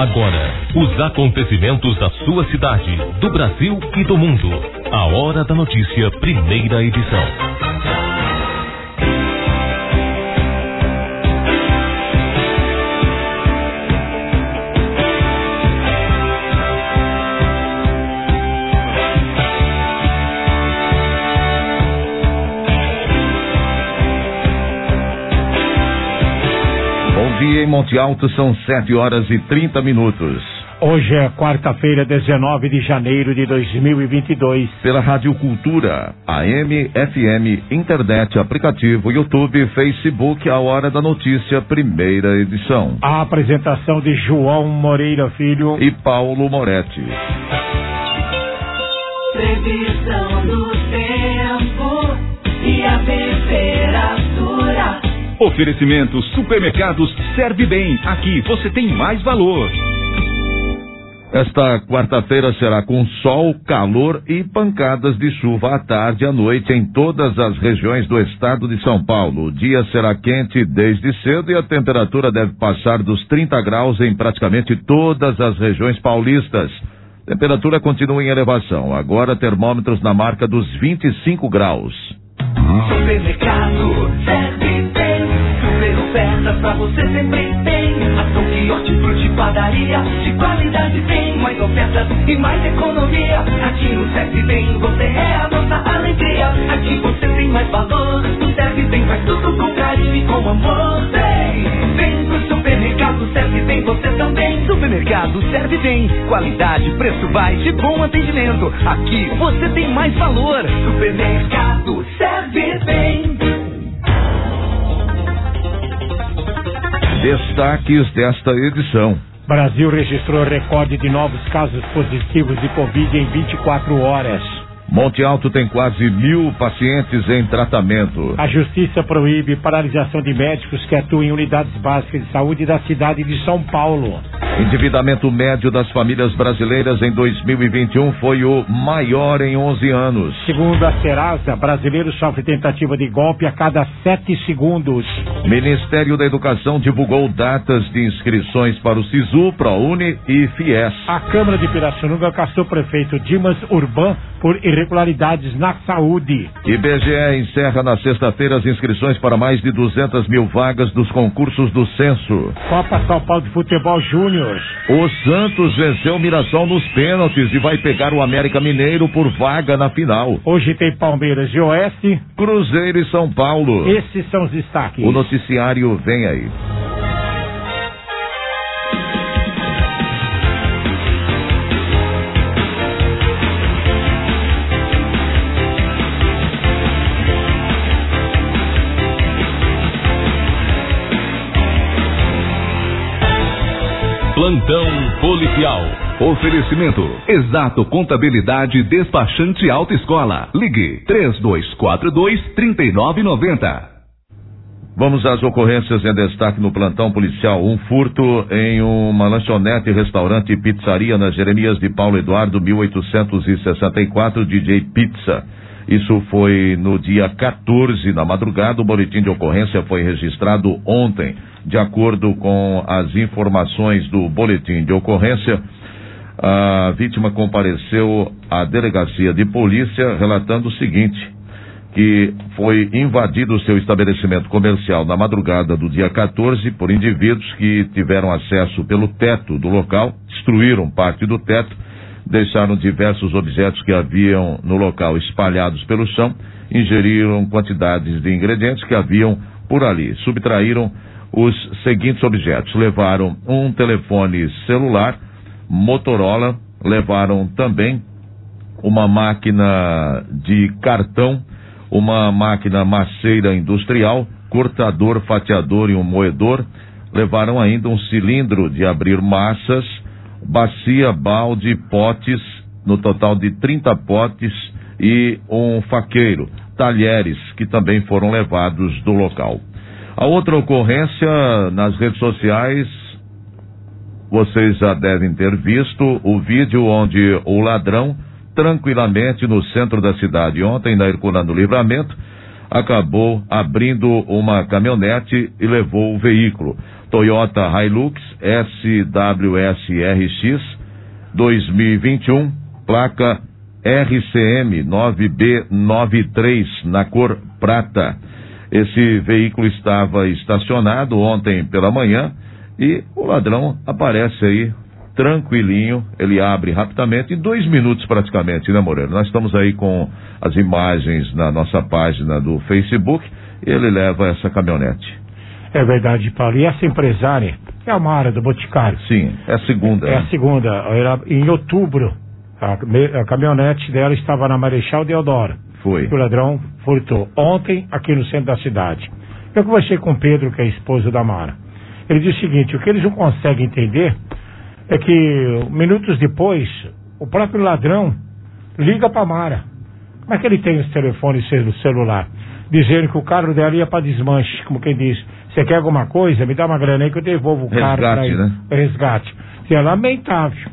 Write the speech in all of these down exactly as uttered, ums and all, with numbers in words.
Agora, os acontecimentos da sua cidade, do Brasil e do mundo. A Hora da Notícia, primeira edição. Em Monte Alto são sete horas e trinta minutos. Hoje é quarta-feira, dezenove de janeiro de dois mil e vinte e dois. Pela Rádio Cultura, A M, F M, internet, aplicativo, YouTube, Facebook, A Hora da Notícia, primeira edição. A apresentação de João Moreira Filho e Paulo Moretti. Previsão do tempo e a temperatura. Oferecimento Supermercados Serve Bem. Aqui você tem mais valor. Esta quarta-feira será com sol, calor e pancadas de chuva à tarde e à noite em todas as regiões do estado de São Paulo. O dia será quente desde cedo e a temperatura deve passar dos trinta graus em praticamente todas as regiões paulistas. Temperatura continua em elevação. Agora termômetros na marca dos vinte e cinco graus. Supermercado Serve Bem, super ofertas pra você sempre tem. Ação de hortifruti, padaria, de qualidade tem. Mais ofertas e mais economia. Aqui no Serve Bem você é a nossa alegria. Aqui você tem mais valor. No Serve Bem faz tudo com carinho e com amor. Vem, vem pro supermercado Serve Bem você também. Supermercado Serve Bem, qualidade, preço baixo e bom atendimento. Aqui você tem mais valor. Supermercado Serve Bem. Destaques desta edição. Brasil registrou recorde de novos casos positivos de Covid em vinte e quatro horas. Monte Alto tem quase mil pacientes em tratamento. A Justiça proíbe paralisação de médicos que atuam em unidades básicas de saúde da cidade de São Paulo. Endividamento médio das famílias brasileiras em dois mil e vinte e um foi o maior em onze anos. Segundo a Serasa, brasileiro sofre tentativa de golpe a cada sete segundos. Ministério da Educação divulgou datas de inscrições para o SISU, ProUni e FIES. A Câmara de Pirassununga caçou o prefeito Dimas Urban por irregularidades na saúde. I B G E encerra na sexta-feira as inscrições para mais de duzentas mil vagas dos concursos do censo. Copa São Paulo de Futebol Júnior. O Santos venceu o Mirassol nos pênaltis e vai pegar o América Mineiro por vaga na final. Hoje tem Palmeiras e Oeste, Cruzeiro e São Paulo. Esses são os destaques. O noticiário vem aí. Plantão policial. Oferecimento Exato Contabilidade Despachante Autoescola. Ligue três dois quatro dois, três nove nove zero. Vamos às ocorrências em destaque no plantão policial. Um furto em uma lanchonete, restaurante e pizzaria na Jeremias de Paulo Eduardo, mil oitocentos e sessenta e quatro, D J Pizza. Isso foi no dia quatorze, na madrugada. O boletim de ocorrência foi registrado ontem. De acordo com as informações do boletim de ocorrência, a vítima compareceu à delegacia de polícia relatando o seguinte, que foi invadido o seu estabelecimento comercial na madrugada do dia quatorze por indivíduos que tiveram acesso pelo teto do local, destruíram parte do teto, deixaram diversos objetos que haviam no local espalhados pelo chão, ingeriram quantidades de ingredientes que haviam por ali, subtraíram os seguintes objetos: levaram um telefone celular Motorola, levaram também uma máquina de cartão, uma máquina maceira industrial, cortador, fatiador e um moedor, levaram ainda um cilindro de abrir massas, bacia, balde, potes, no total de trinta potes e um faqueiro, talheres que também foram levados do local. A outra ocorrência nas redes sociais, vocês já devem ter visto o vídeo onde o ladrão, tranquilamente no centro da cidade ontem, na Herculano Livramento, acabou abrindo uma caminhonete e levou o veículo. Toyota Hilux S W S R X dois mil e vinte e um, placa R C M nove B nove três, na cor prata. Esse veículo estava estacionado ontem pela manhã e o ladrão aparece aí tranquilinho, ele abre rapidamente, em dois minutos praticamente, né, Moreira? Nós estamos aí com as imagens na nossa página do Facebook e ele leva essa caminhonete. É verdade, Paulo. E essa empresária é a Mara do Boticário. Sim, é a segunda. É né? a segunda. Era em outubro, a, a caminhonete dela estava na Marechal Deodoro. Foi. O ladrão furtou ontem aqui no centro da cidade. Eu conversei com o Pedro, que é esposo da Mara. Ele disse o seguinte: o que eles não conseguem entender é que minutos depois o próprio ladrão liga para a Mara. Como é que ele tem esse telefone no celular? Dizendo que o carro dela ia para desmanche, como quem diz: você quer alguma coisa? Me dá uma grana aí que eu devolvo o carro para ele. Né? Resgate. É lamentável.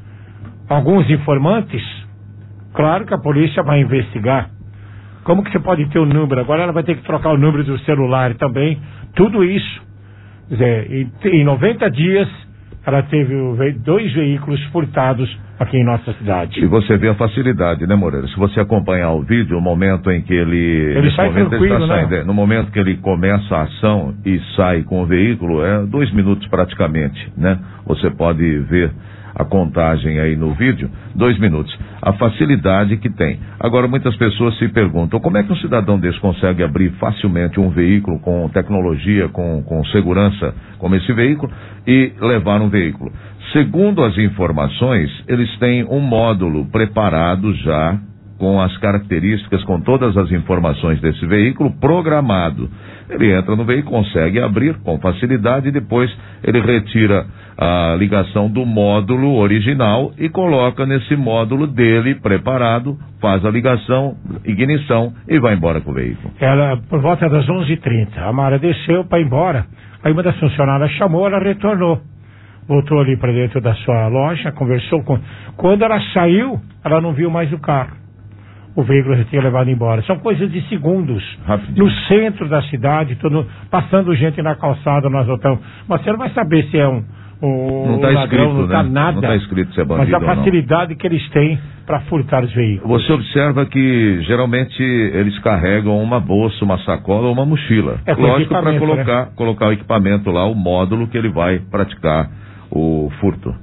Alguns informantes, claro que a polícia vai investigar. Como que você pode ter o número? Agora ela vai ter que trocar o número do celular também. Tudo isso. Quer dizer, em noventa dias, ela teve dois veículos furtados aqui em nossa cidade. E você vê a facilidade, né, Moreira? Se você acompanhar o vídeo, o momento em que ele... Ele sai momento tranquilo, ele está saindo, né? No momento que ele começa a ação e sai com o veículo, é dois minutos praticamente, né? Você pode ver a contagem aí no vídeo, dois minutos. A facilidade que tem. Agora, muitas pessoas se perguntam, como é que um cidadão desse consegue abrir facilmente um veículo com tecnologia, com, com segurança, como esse veículo, e levar um veículo? Segundo as informações, eles têm um módulo preparado já, com as características, com todas as informações desse veículo, programado. Ele entra no veículo, consegue abrir com facilidade e depois ele retira a ligação do módulo original e coloca nesse módulo dele preparado, faz a ligação, ignição e vai embora com o veículo. Ela, por volta das onze e trinta, a Mara desceu para ir embora. Aí uma das funcionárias chamou, ela retornou. Voltou ali para dentro da sua loja, conversou com... Quando ela saiu, ela não viu mais o carro. O veículo já tinha levado embora. São coisas de segundos. Rapidinho. No centro da cidade, todo, passando gente na calçada, nós voltamos. Mas você não vai saber se é um, um não tá ladrão, escrito, não está né? nada. Não está escrito se é bandido. Mas a facilidade que eles têm para furtar os veículos. Você observa que geralmente eles carregam uma bolsa, uma sacola ou uma mochila. É, lógico, para colocar, né? colocar o equipamento lá, o módulo que ele vai praticar o furto.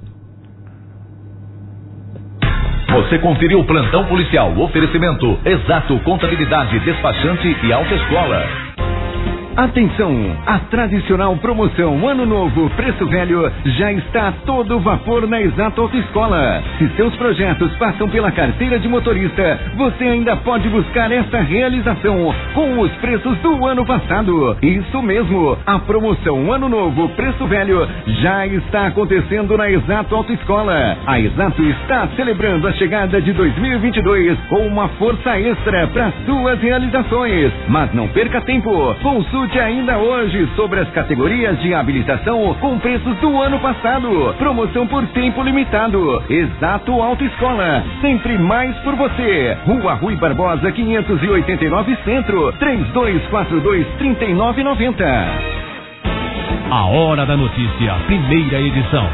Você conferiu o plantão policial, oferecimento Exato Contabilidade, Despachante e Autoescola. Atenção, a tradicional promoção Ano Novo Preço Velho já está a todo vapor na Exato Autoescola. Se seus projetos passam pela carteira de motorista, você ainda pode buscar essa realização com os preços do ano passado. Isso mesmo, a promoção Ano Novo Preço Velho já está acontecendo na Exato Autoescola. A Exato está celebrando a chegada de dois mil e vinte e dois com uma força extra para suas realizações. Mas não perca tempo, consulte ainda hoje sobre as categorias de habilitação com preços do ano passado. Promoção por tempo limitado. Exato Autoescola, sempre mais por você. Rua Rui Barbosa quinhentos e oitenta e nove Centro, três dois quatro dois, três nove nove zero. A Hora da Notícia, primeira edição.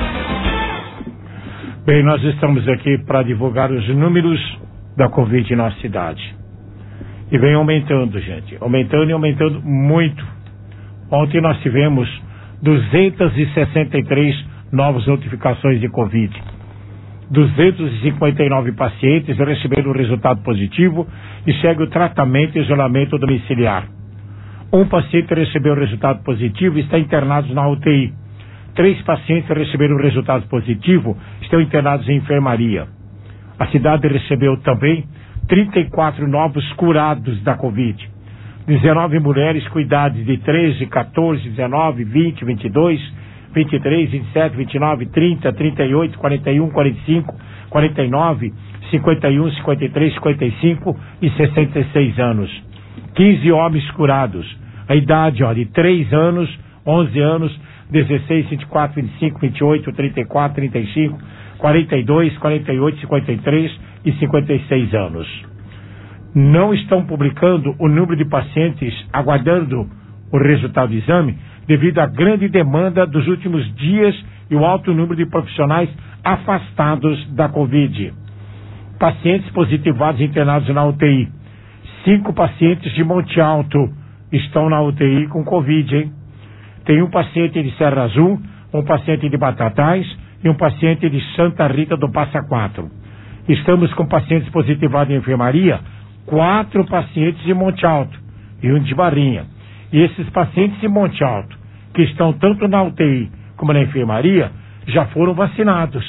Bem, nós estamos aqui para divulgar os números da Covid na cidade. E vem aumentando, gente. Aumentando e aumentando muito. Ontem nós tivemos duzentas e sessenta e três novas notificações de Covid. duzentos e cinquenta e nove pacientes receberam o resultado positivo e segue o tratamento e isolamento domiciliar. Um paciente recebeu o resultado positivo e está internado na U T I. Três pacientes receberam o resultado positivo e estão internados em enfermaria. A cidade recebeu também trinta e quatro novos curados da Covid. dezenove mulheres com idades de treze, quatorze, dezenove, vinte, vinte e dois, vinte e três, vinte e sete, vinte e nove, trinta, trinta e oito, quarenta e um, quarenta e cinco, quarenta e nove, cinquenta e um, cinquenta e três, cinquenta e cinco e sessenta e seis anos. quinze homens curados. A idade, ó, de três anos, onze anos, dezesseis, vinte e quatro, vinte e cinco, vinte e oito, trinta e quatro, trinta e cinco, quarenta e dois, quarenta e oito, cinquenta e três e cinquenta e seis anos. não estão publicando o número de pacientes aguardando o resultado do exame devido à grande demanda dos últimos dias e o alto número de profissionais afastados da Covid. Pacientes positivados internados na U T I. Cinco pacientes de Monte Alto estão na U T I com Covid, hein? Tem um paciente de Serra Azul, um paciente de Batatais e um paciente de Santa Rita do Passa Quatro. Estamos com pacientes positivados em enfermaria, quatro pacientes de Monte Alto e um de Barrinha. E esses pacientes de Monte Alto, que estão tanto na U T I como na enfermaria, já foram vacinados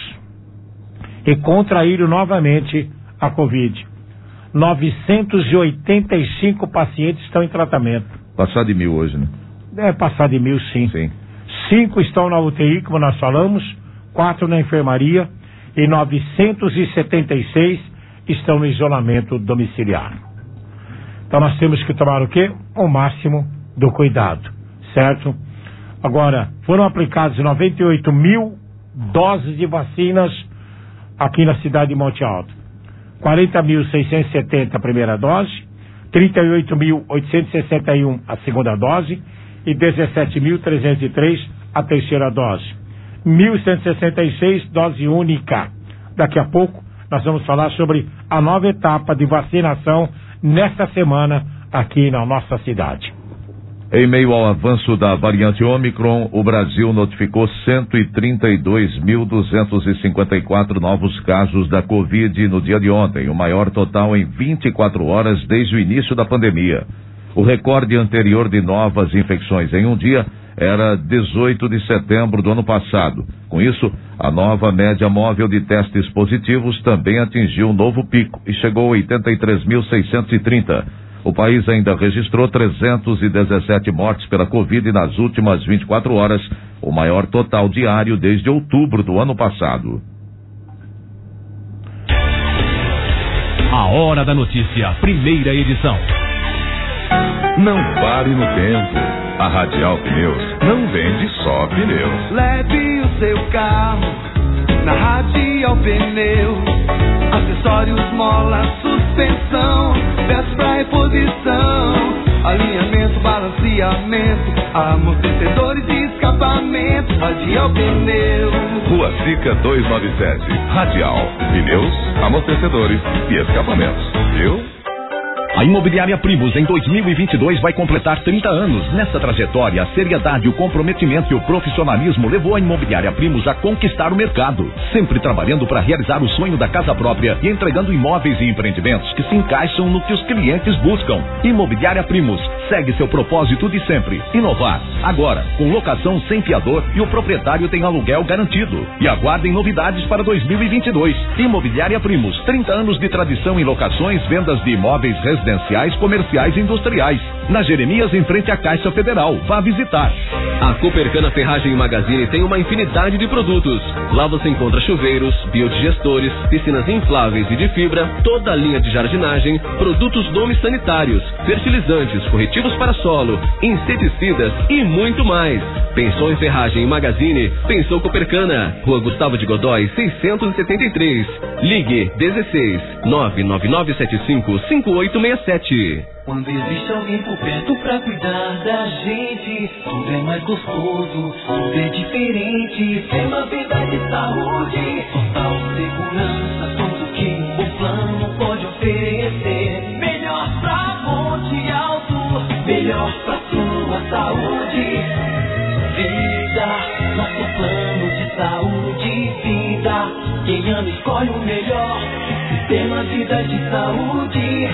e contraíram novamente a Covid. novecentos e oitenta e cinco pacientes estão em tratamento. Passar de mil hoje, né? É, passar de mil, sim. Sim. Cinco estão na U T I, como nós falamos, quatro na enfermaria e novecentos e setenta e seis estão no isolamento domiciliar. Então nós temos que tomar o quê? O máximo do cuidado, certo? Agora, foram aplicados noventa e oito mil doses de vacinas aqui na cidade de Monte Alto. quarenta mil seiscentos e setenta a primeira dose, trinta e oito mil oitocentos e sessenta e um a segunda dose e dezessete mil trezentos e três a terceira dose. mil cento e sessenta e seis dose única. Daqui a pouco nós vamos falar sobre a nova etapa de vacinação nesta semana aqui na nossa cidade. Em meio ao avanço da variante Ômicron, o Brasil notificou cento e trinta e dois mil duzentos e cinquenta e quatro novos casos da Covid no dia de ontem, o maior total em vinte e quatro horas desde o início da pandemia. O recorde anterior de novas infecções em um dia era dezoito de setembro do ano passado. Com isso, a nova média móvel de testes positivos também atingiu um novo pico e chegou a oitenta e três mil seiscentos e trinta. O país ainda registrou trezentos e dezessete mortes pela Covid nas últimas vinte e quatro horas, o maior total diário desde outubro do ano passado. A Hora da Notícia, primeira edição. Não pare no tempo. A Radial Pneus não vende só pneus. Leve o seu carro na Radial Pneus. Acessórios, mola, suspensão, peças pra reposição, alinhamento, balanceamento, amortecedores e escapamento. Radial Pneus. Rua Sica duzentos e noventa e sete. Radial Pneus, amortecedores e escapamentos. Viu? A Imobiliária Primus em dois mil e vinte e dois vai completar trinta anos. Nessa trajetória, a seriedade, o comprometimento e o profissionalismo levou a Imobiliária Primus a conquistar o mercado, sempre trabalhando para realizar o sonho da casa própria e entregando imóveis e empreendimentos que se encaixam no que os clientes buscam. Imobiliária Primus segue seu propósito de sempre, inovar. Agora, com locação sem fiador e o proprietário tem aluguel garantido. E aguardem novidades para dois mil e vinte e dois. Imobiliária Primus, trinta anos de tradição em locações, vendas de imóveis residenciais, comerciais e industriais. Na Jeremias, em frente à Caixa Federal. Vá visitar. A Copercana Ferragem e Magazine tem uma infinidade de produtos. Lá você encontra chuveiros, biodigestores, piscinas infláveis e de fibra, toda a linha de jardinagem, produtos domes sanitários, fertilizantes, corretivos para solo, inseticidas e muito mais. Pensou em ferragem e magazine? Pensou Copercana. Rua Gustavo de Godói, seiscentos e setenta e três. Ligue dezesseis nove nove nove sete cinco cinco oito seis sete. Quando existe alguém por perto pra cuidar da gente, tudo é mais gostoso, tudo é diferente. É uma vida de saúde, total segurança, tudo que um bom plano pode oferecer. Melhor pra Monte Alto, melhor pra sua saúde. Vida, nosso plano de saúde e vida. Quem ama escolhe o melhor, Sistema Vida de Saúde.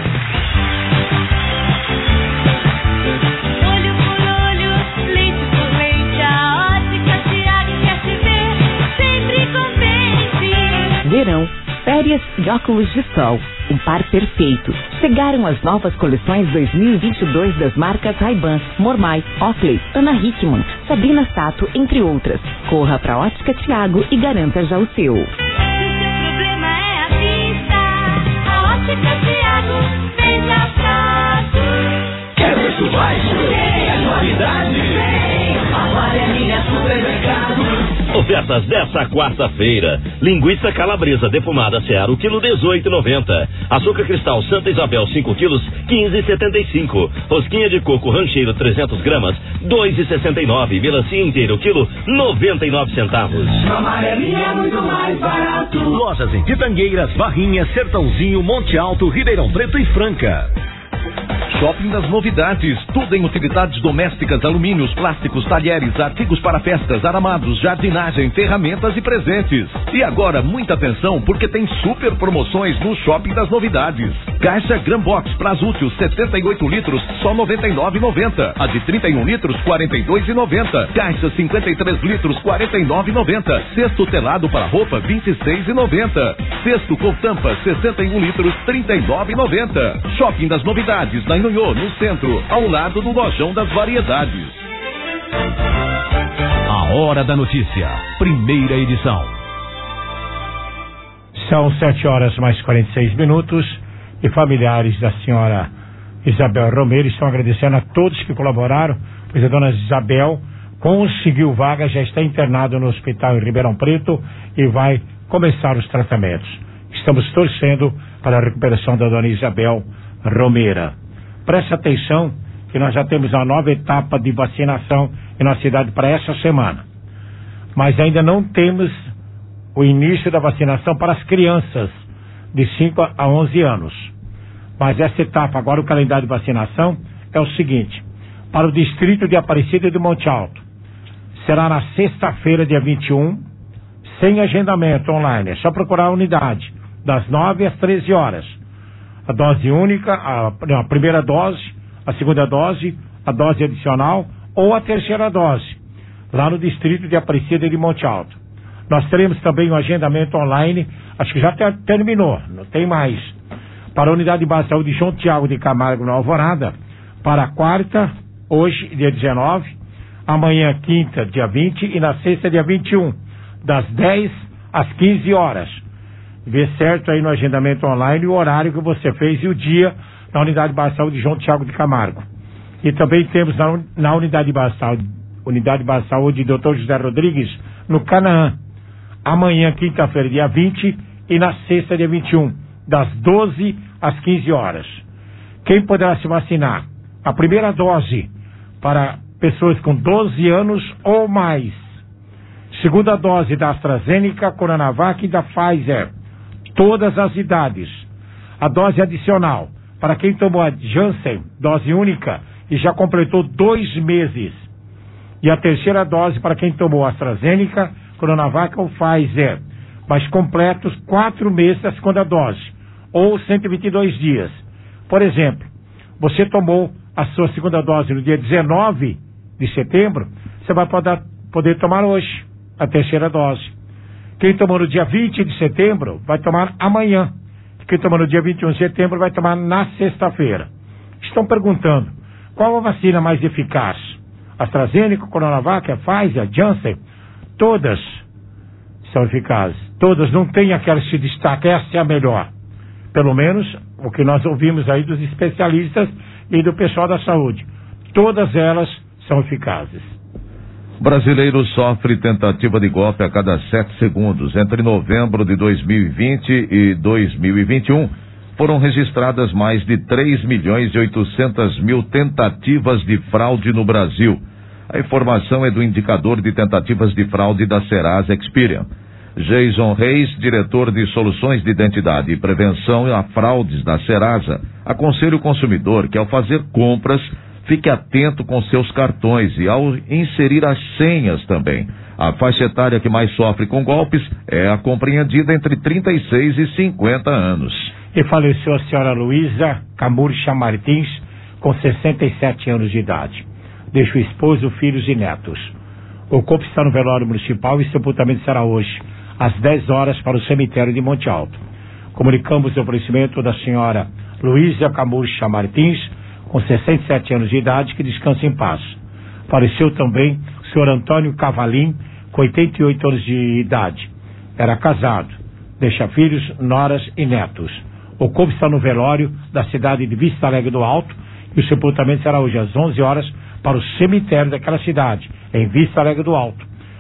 Olho por olho, leite por leite, a Ótica Tiago quer te ver sempre contente. Verão, férias e óculos de sol, um par perfeito. Chegaram as novas coleções dois mil e vinte e dois das marcas Ray-Ban, Mormai, Oakley, Ana Hickman, Sabrina Sato, entre outras. Corra pra Ótica Tiago e garanta já o seu. Se o seu problema é a vista, a Ótica Tiago vem já prazo. Quer preço baixo? Tem a qualidade? Tem. A Amarelinha Supermercado. ofertas dessa quarta-feira. Linguiça calabresa defumada Seara, o quilo dezoito e noventa. Açúcar cristal Santa Isabel, cinco quilos, quinze e setenta e cinco. Rosquinha de coco rancheiro, trezentos gramas, dois e sessenta e nove. Melancia inteiro, quilo, noventa e nove centavos. Amarelinha é muito mais barato. Lojas em Pitangueiras, Barrinha, Sertãozinho, Monte Alto, Ribeirão Preto e Franca. Shopping das Novidades, tudo em utilidades domésticas, alumínios, plásticos, talheres, artigos para festas, aramados, jardinagem, ferramentas e presentes. E agora, muita atenção, porque tem super promoções no Shopping das Novidades. Caixa Grambox Prazo Útil setenta e oito litros, só noventa e nove reais e noventa centavos. A de trinta e um litros, quarenta e dois reais e noventa centavos. Caixa cinquenta e três litros, quarenta e nove reais e noventa centavos. Cesto telado para roupa, vinte e seis reais e noventa centavos. Cesto com tampa, sessenta e um litros, trinta e nove reais e noventa centavos. Shopping das Novidades, na Inhonhô, no centro, ao lado do Lojão das Variedades. A Hora da Notícia, primeira edição. São sete horas mais quarenta e seis minutos e familiares da senhora Isabel Romero estão agradecendo a todos que colaboraram, pois a dona Isabel conseguiu vaga, já está internada no hospital em Ribeirão Preto e vai começar os tratamentos. Estamos torcendo para a recuperação da dona Isabel Romero. Preste atenção que nós já temos uma nova etapa de vacinação em nossa cidade para essa semana. Mas ainda não temos o início da vacinação para as crianças de cinco a onze anos. Mas essa etapa, agora o calendário de vacinação é o seguinte: para o distrito de Aparecida de Monte Alto, será na sexta-feira, dia vinte e um, sem agendamento online, é só procurar a unidade, das nove às treze horas. A dose única, a, a primeira dose, a segunda dose, a dose adicional ou a terceira dose, lá no distrito de Aparecida de Monte Alto. Nós teremos também um agendamento online, acho que já ter, terminou, não tem mais, para a Unidade de Base de Saúde João Tiago de Camargo, na Alvorada, para a quarta, hoje, dia dezenove, amanhã, quinta, dia vinte e na sexta, dia vinte e um, das dez às quinze horas. Vê certo aí no agendamento online o horário que você fez e o dia na Unidade de Base de Saúde João Tiago de Camargo. E também temos na, na Unidade de Base de Saúde, Unidade de Base de Saúde doutor José Rodrigues, no Canaã. Amanhã, quinta-feira, dia vinte e na sexta, dia vinte e um, das doze às quinze horas. Quem poderá se vacinar? A primeira dose para pessoas com doze anos ou mais. Segunda dose da AstraZeneca, Coronavac e da Pfizer. Todas as idades. A dose adicional para quem tomou a Janssen, dose única, e já completou dois meses. E a terceira dose para quem tomou a AstraZeneca, Coronavac ou Pfizer, mas completos quatro meses da segunda dose, ou cento e vinte e dois dias. Por exemplo, você tomou a sua segunda dose no dia dezenove de setembro, você vai poder, poder tomar hoje a terceira dose. Quem tomou no dia vinte de setembro vai tomar amanhã. Quem tomou no dia vinte e um de setembro vai tomar na sexta-feira. Estão perguntando, qual a vacina mais eficaz? AstraZeneca, Coronavac, a Pfizer, a Janssen? Todas são eficazes. Todas, não tem aquela que se destaca, essa é a melhor. Pelo menos o que nós ouvimos aí dos especialistas e do pessoal da saúde. Todas elas são eficazes. Brasileiro sofre tentativa de golpe a cada sete segundos. Entre novembro de dois mil e vinte e dois mil e vinte e um, foram registradas mais de três milhões e oitocentas mil tentativas de fraude no Brasil. A informação é do indicador de tentativas de fraude da Serasa Experian. Jason Reis, diretor de Soluções de Identidade e Prevenção a Fraudes da Serasa, aconselha o consumidor que, ao fazer compras, fique atento com seus cartões e ao inserir as senhas também. A faixa etária que mais sofre com golpes é a compreendida entre trinta e seis e cinquenta anos. E faleceu a senhora Luísa Camurcha Martins, com sessenta e sete anos de idade. Deixa o esposo, filhos e netos. O corpo está no velório municipal e sepultamento será hoje, às dez horas, para o cemitério de Monte Alto. Comunicamos o falecimento da senhora Luísa Camurcha Martins, com sessenta e sete anos de idade, que descansa em paz. Faleceu também o senhor Antônio Cavalim, com oitenta e oito anos de idade. Era casado, deixa filhos, noras e netos. O corpo está no velório da cidade de Vista Alegre do Alto e o sepultamento será hoje às onze horas para o cemitério daquela cidade, em Vista Alegre do Alto.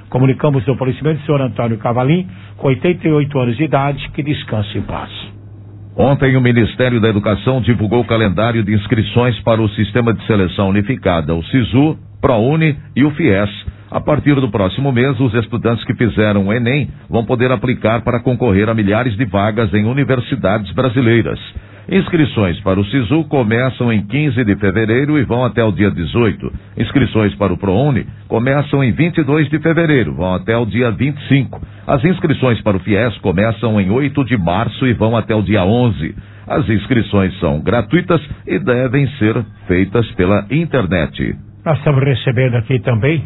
Comunicamos o falecimento do senhor Antônio Cavalim, com oitenta e oito anos de idade, que descanse em paz. Ontem o Ministério da Educação divulgou o calendário de inscrições para o Sistema de Seleção Unificada, o SISU, ProUni e o FIES. A partir do próximo mês, os estudantes que fizeram o Enem vão poder aplicar para concorrer a milhares de vagas em universidades brasileiras. Inscrições para o SISU começam em quinze de fevereiro e vão até o dia dezoito. Inscrições para o ProUni começam em vinte e dois de fevereiro, vão até o dia vinte e cinco. As inscrições para o FIES começam em oito de março e vão até o dia onze. As inscrições são gratuitas e devem ser feitas pela internet. Nós estamos recebendo aqui também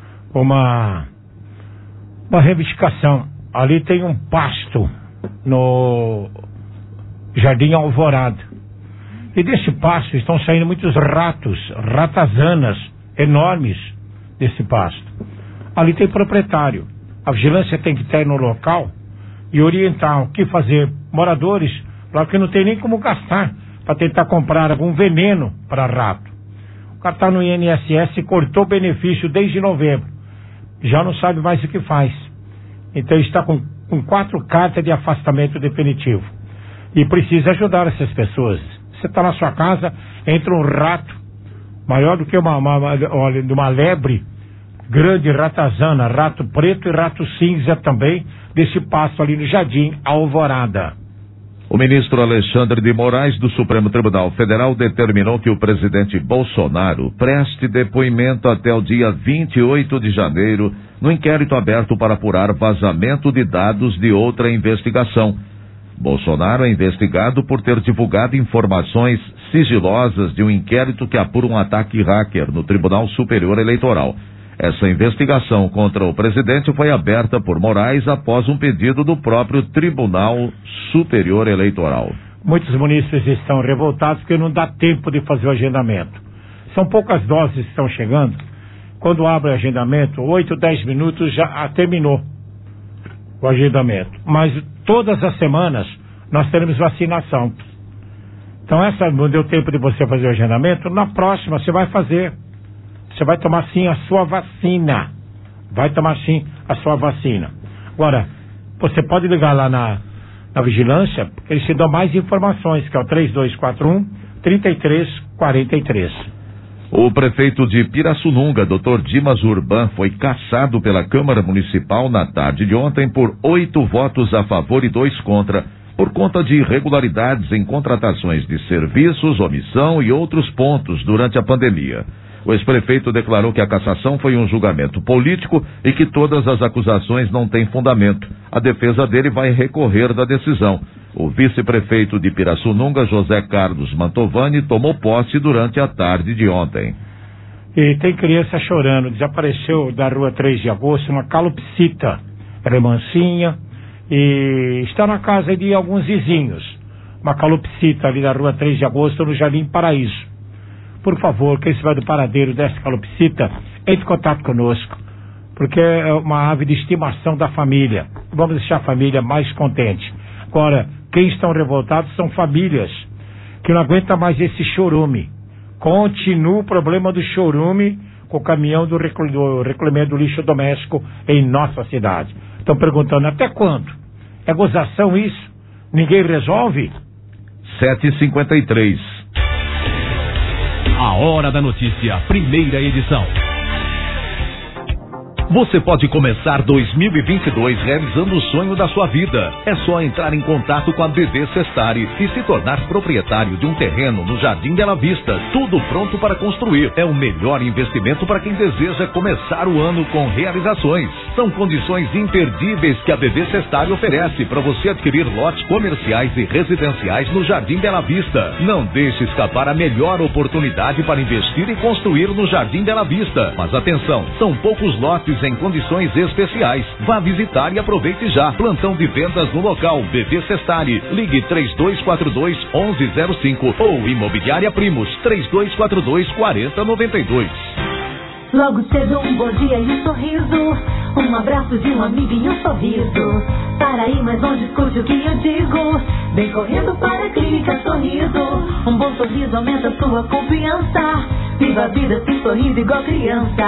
uma, uma reivindicação. Ali tem um pasto no Jardim Alvorada. E desse pasto estão saindo muitos ratos, ratazanas enormes desse pasto. Ali tem proprietário. A vigilância tem que estar no local e orientar o que fazer. Moradores, lá que não tem nem como gastar para tentar comprar algum veneno para rato. O cara está no I N S S e cortou o benefício desde novembro. Já não sabe mais o que faz. Então está com, com quatro cartas de afastamento definitivo. E precisa ajudar essas pessoas. Você está na sua casa, entra um rato, maior do que uma, uma, uma, uma lebre, grande ratazana, rato preto e rato cinza também, desse pasto ali no Jardim Alvorada. O ministro Alexandre de Moraes, do Supremo Tribunal Federal, determinou que o presidente Bolsonaro preste depoimento até o dia vinte e oito de janeiro no inquérito aberto para apurar vazamento de dados de outra investigação. Bolsonaro é investigado por ter divulgado informações sigilosas de um inquérito que apura um ataque hacker no Tribunal Superior Eleitoral. Essa investigação contra o presidente foi aberta por Moraes após um pedido do próprio Tribunal Superior Eleitoral. Muitos munícipes estão revoltados porque não dá tempo de fazer o agendamento. São poucas doses que estão chegando. Quando abre o agendamento, oito, dez minutos já terminou o agendamento. Mas todas as semanas nós teremos vacinação. Então essa não deu tempo de você fazer o agendamento, na próxima você vai fazer. Você vai tomar sim a sua vacina. Vai tomar sim a sua vacina. Agora, você pode ligar lá na, na vigilância, porque eles te dão mais informações, que é o três dois quatro um, três três quatro três. O prefeito de Pirassununga, doutor Dimas Urban, foi cassado pela Câmara Municipal na tarde de ontem por oito votos a favor e dois contra, por conta de irregularidades em contratações de serviços, omissão e outros pontos durante a pandemia. O ex-prefeito declarou que a cassação foi um julgamento político e que todas as acusações não têm fundamento. A defesa dele vai recorrer da decisão. O vice-prefeito de Pirassununga, José Carlos Mantovani, tomou posse durante a tarde de ontem. E tem criança chorando. Desapareceu da rua três de agosto uma calopsita. Ela é mansinha e está na casa de alguns vizinhos. Uma calopsita ali da rua três de agosto, no Jardim Paraíso. Por favor, quem estiver do paradeiro dessa calopsita, entre em contato conosco, porque é uma ave de estimação da família. Vamos deixar a família mais contente. Agora, quem estão revoltados são famílias que não aguentam mais esse chorume. Continua o problema do chorume com o caminhão do recolhimento do lixo doméstico em nossa cidade. Estão perguntando até quando? É gozação isso? Ninguém resolve? sete e cinquenta e três. A Hora da Notícia, primeira edição. Você pode começar dois mil e vinte e dois realizando o sonho da sua vida. É só entrar em contato com a B V Sestari e se tornar proprietário de um terreno no Jardim Bela Vista. Tudo pronto para construir. É o melhor investimento para quem deseja começar o ano com realizações. São condições imperdíveis que a B V Sestari oferece para você adquirir lotes comerciais e residenciais no Jardim Bela Vista. Não deixe escapar a melhor oportunidade para investir e construir no Jardim Bela Vista. Mas atenção, são poucos lotes em condições especiais. Vá visitar e aproveite já. Plantão de vendas no local B V Sestari. Ligue três dois quatro dois, onze zero cinco ou Imobiliária Primos três dois quatro dois, quatro zero nove dois. Logo cedo um bom dia e um sorriso, um abraço de um amigo e um sorriso. Para ir mais longe, escute o que eu digo. Vem correndo para a Clínica Sorriso. Um bom sorriso aumenta sua confiança. Viva a vida sem sorriso igual criança.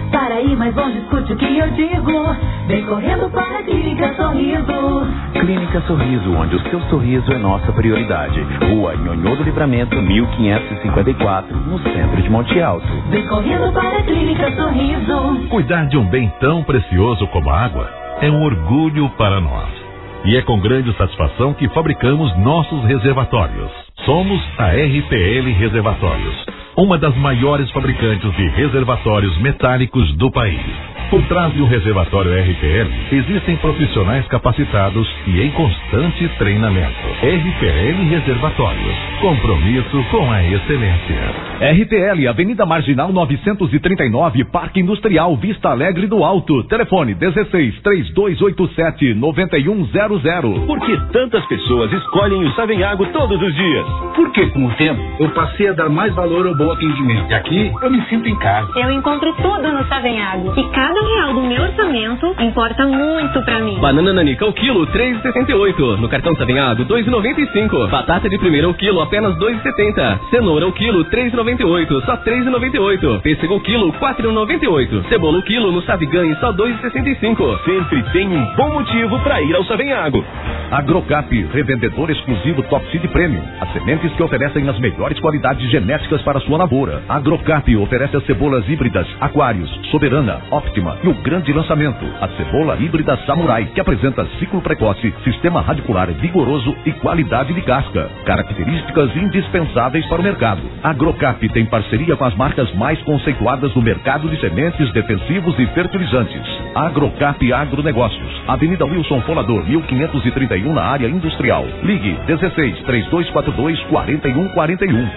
Para ir mais longe, escute o que eu digo. Vem correndo para a Clínica Sorriso. Clínica Sorriso, onde o seu sorriso é nossa prioridade. Rua Nhonhô do Livramento, mil quinhentos e cinquenta e quatro, no centro de Monte Alto. Vem correndo para a Clínica Sorriso. Cuidar de um bem tão precioso como a água é um orgulho para nós. E é com grande satisfação que fabricamos nossos reservatórios. Somos a R P L Reservatórios, uma das maiores fabricantes de reservatórios metálicos do país. Por trás de um reservatório R P L, existem profissionais capacitados e em constante treinamento. R P L Reservatórios, compromisso com a excelência. R P L, Avenida Marginal novecentos e trinta e nove, Parque Industrial, Vista Alegre do Alto. Telefone dezesseis, três dois oito sete, nove um zero zero. Por que tantas pessoas escolhem o Savenhago todos os dias? Porque com o tempo eu passei a dar mais valor ao bom atendimento. E aqui eu me sinto em casa. Eu encontro tudo no Savenhago. E cada real do meu orçamento importa muito pra mim. Banana nanica ao quilo, três e sessenta e oito. No cartão Savenhago, dois e noventa e cinco. Batata de primeira ao quilo, apenas dois e setenta. Cenoura ao quilo, três e noventa e oito. Só três e noventa e oito. Pêssego ao quilo, quatro e noventa e oito. Cebola ao quilo no Saviganhe, só dois e sessenta e cinco. Sempre tem um bom motivo pra ir ao Savenhago. Agrocap, revendedor exclusivo Top Seed Premium. As sementes que oferecem as melhores qualidades genéticas para sua lavoura. Agrocap oferece as cebolas híbridas Aquários, Soberana, Optima e o grande lançamento, a cebola híbrida Samurai, que apresenta ciclo precoce, sistema radicular vigoroso e qualidade de casca. Características indispensáveis para o mercado. Agrocap tem parceria com as marcas mais conceituadas do mercado de sementes, defensivos e fertilizantes. Agrocap Agronegócios, Avenida Wilson Folador, mil quinhentos e trinta e um, na área industrial. Ligue dezesseis, três dois quatro dois, quatro um quatro um.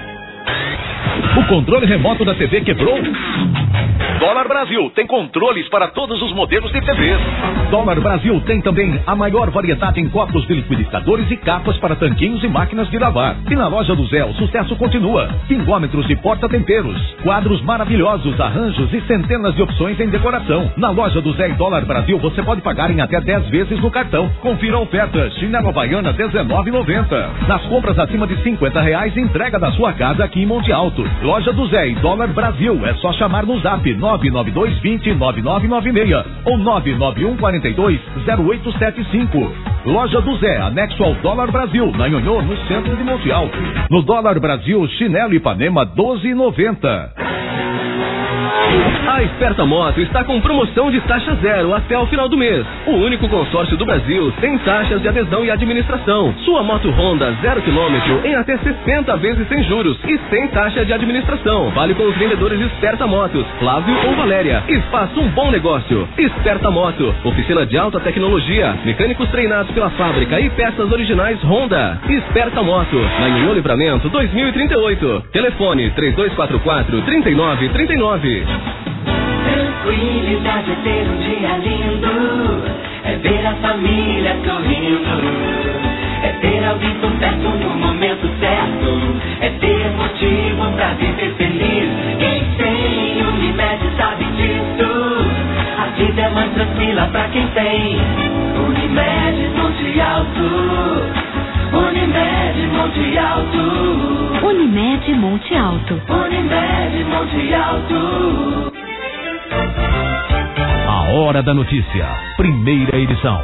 O controle remoto da T V quebrou? Dólar Brasil tem controles para todos os modelos de T Vs. Dólar Brasil tem também a maior variedade em copos de liquidificadores e capas para tanquinhos e máquinas de lavar. E na loja do Zé, o sucesso continua. Pingômetros e porta-temperos, quadros maravilhosos, arranjos e centenas de opções em decoração. Na loja do Zé e Dólar Brasil, você pode pagar em até dez vezes no cartão. Confira a oferta. Chinelo Havaiana, dezenove e noventa. Nas compras acima de cinquenta reais, entrega da sua casa aqui em Monte Alto. Loja do Zé e Dólar Brasil. É só chamar no zap nove nove dois dois zero nove nove nove seis ou nove nove um quatro dois zero oito sete cinco. Loja do Zé, anexo ao Dólar Brasil, na Nhonhô, no centro de Monte Alto. No Dólar Brasil, chinelo Ipanema doze e noventa. A Esperta Moto está com promoção de taxa zero até o final do mês. O único consórcio do Brasil sem taxas de adesão e administração. Sua moto Honda zero quilômetro em até sessenta vezes sem juros e sem taxa de administração. Vale com os vendedores Esperta Motos, Flávio ou Valéria. E faça um bom negócio. Esperta Moto, oficina de alta tecnologia, mecânicos treinados pela fábrica e peças originais Honda. Esperta Moto, na Nhonhô Livramento dois mil e trinta e oito. Telefone três dois quatro quatro, três nove três nove. Tranquilidade é ter um dia lindo, é ver a família sorrindo, é ter alguém por perto no momento certo, é ter motivo pra viver feliz. Quem tem Unimed sabe disso, a vida é mais tranquila pra quem tem Unimed Monte Alto. Unimed Monte Alto. Unimed Monte Alto. Unimed Monte Alto. A Hora da Notícia, primeira edição.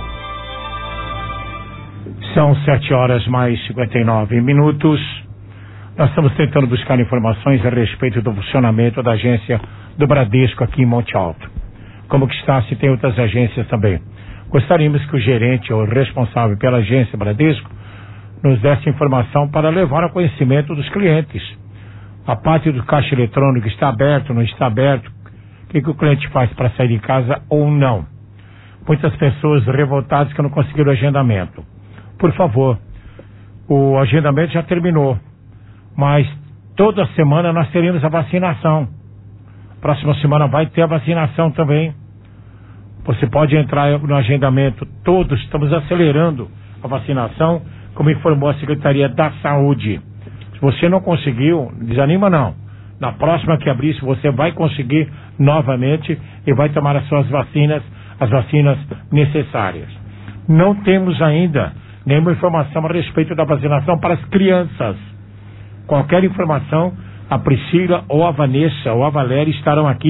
São sete horas mais cinquenta e nove minutos. Nós estamos tentando buscar informações a respeito do funcionamento da agência do Bradesco aqui em Monte Alto. Como que está, se tem outras agências também. Gostaríamos que o gerente ou responsável pela agência Bradesco nos desse informação para levar ao conhecimento dos clientes. A parte do caixa eletrônico está aberto, não está aberto? O que, que o cliente faz para sair de casa ou não? Muitas pessoas revoltadas que não conseguiram agendamento. Por favor, o agendamento já terminou, mas toda semana nós teremos a vacinação. Próxima semana vai ter a vacinação também. Você pode entrar no agendamento. Todos estamos acelerando a vacinação, como informou a Secretaria da Saúde. Se você não conseguiu, desanima não. Na próxima que abrir, você vai conseguir novamente e vai tomar as suas vacinas, as vacinas necessárias. Não temos ainda nenhuma informação a respeito da vacinação para as crianças. Qualquer informação, a Priscila ou a Vanessa ou a Valéria estarão aqui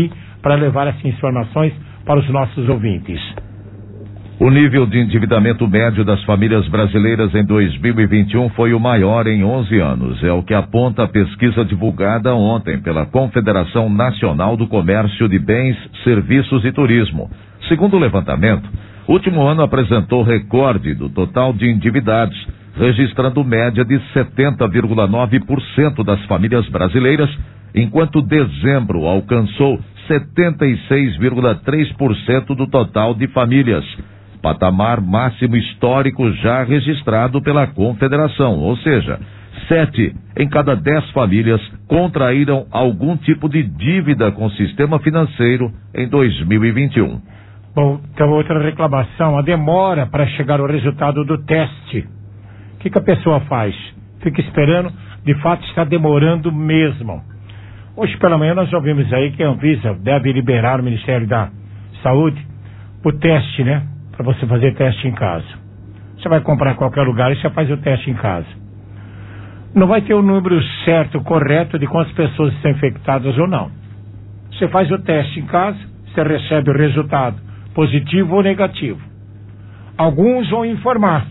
para levar essas informações para os nossos ouvintes. O nível de endividamento médio das famílias brasileiras em dois mil e vinte e um foi o maior em onze anos. É o que aponta a pesquisa divulgada ontem pela Confederação Nacional do Comércio de Bens, Serviços e Turismo. Segundo o levantamento, o último ano apresentou recorde do total de endividados, registrando média de setenta vírgula nove por cento das famílias brasileiras, enquanto dezembro alcançou setenta e seis vírgula três por cento do total de famílias. Patamar máximo histórico já registrado pela Confederação, ou seja, sete em cada dez famílias contraíram algum tipo de dívida com o sistema financeiro em dois mil e vinte e um. Bom, então outra reclamação, a demora para chegar o resultado do teste. O que, que a pessoa faz? Fica esperando, de fato está demorando mesmo. Hoje pela manhã nós ouvimos aí que a Anvisa deve liberar o Ministério da Saúde o teste, né? Para você fazer teste em casa. Você vai comprar em qualquer lugar e você faz o teste em casa. Não vai ter o número certo, correto de quantas pessoas estão infectadas ou não. Você faz o teste em casa, você recebe o resultado positivo ou negativo. Alguns vão informar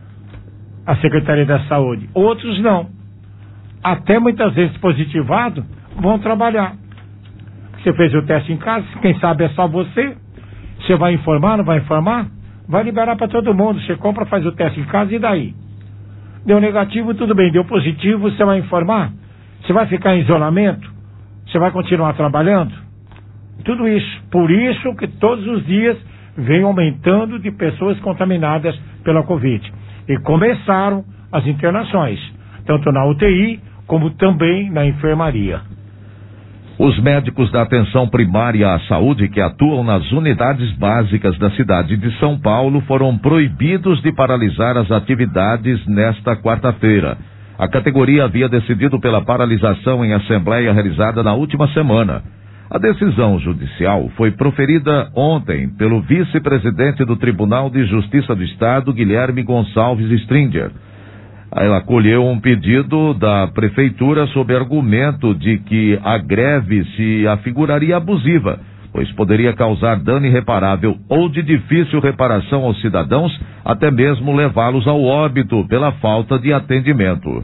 a Secretaria da Saúde, outros não. Até muitas vezes positivado, vão trabalhar. Você fez o teste em casa, quem sabe é só você. Você vai informar, não vai informar? Vai liberar para todo mundo. Você compra, faz o teste em casa e daí? Deu negativo, tudo bem. Deu positivo, você vai informar? Você vai ficar em isolamento? Você vai continuar trabalhando? Tudo isso. Por isso que todos os dias vem aumentando de pessoas contaminadas pela Covid. E começaram as internações, tanto na U T I como também na enfermaria. Os médicos da atenção primária à saúde que atuam nas unidades básicas da cidade de São Paulo foram proibidos de paralisar as atividades nesta quarta-feira. A categoria havia decidido pela paralisação em assembleia realizada na última semana. A decisão judicial foi proferida ontem pelo vice-presidente do Tribunal de Justiça do Estado, Guilherme Gonçalves Stringer. Ela acolheu um pedido da prefeitura sob argumento de que a greve se afiguraria abusiva, pois poderia causar dano irreparável ou de difícil reparação aos cidadãos, até mesmo levá-los ao óbito pela falta de atendimento.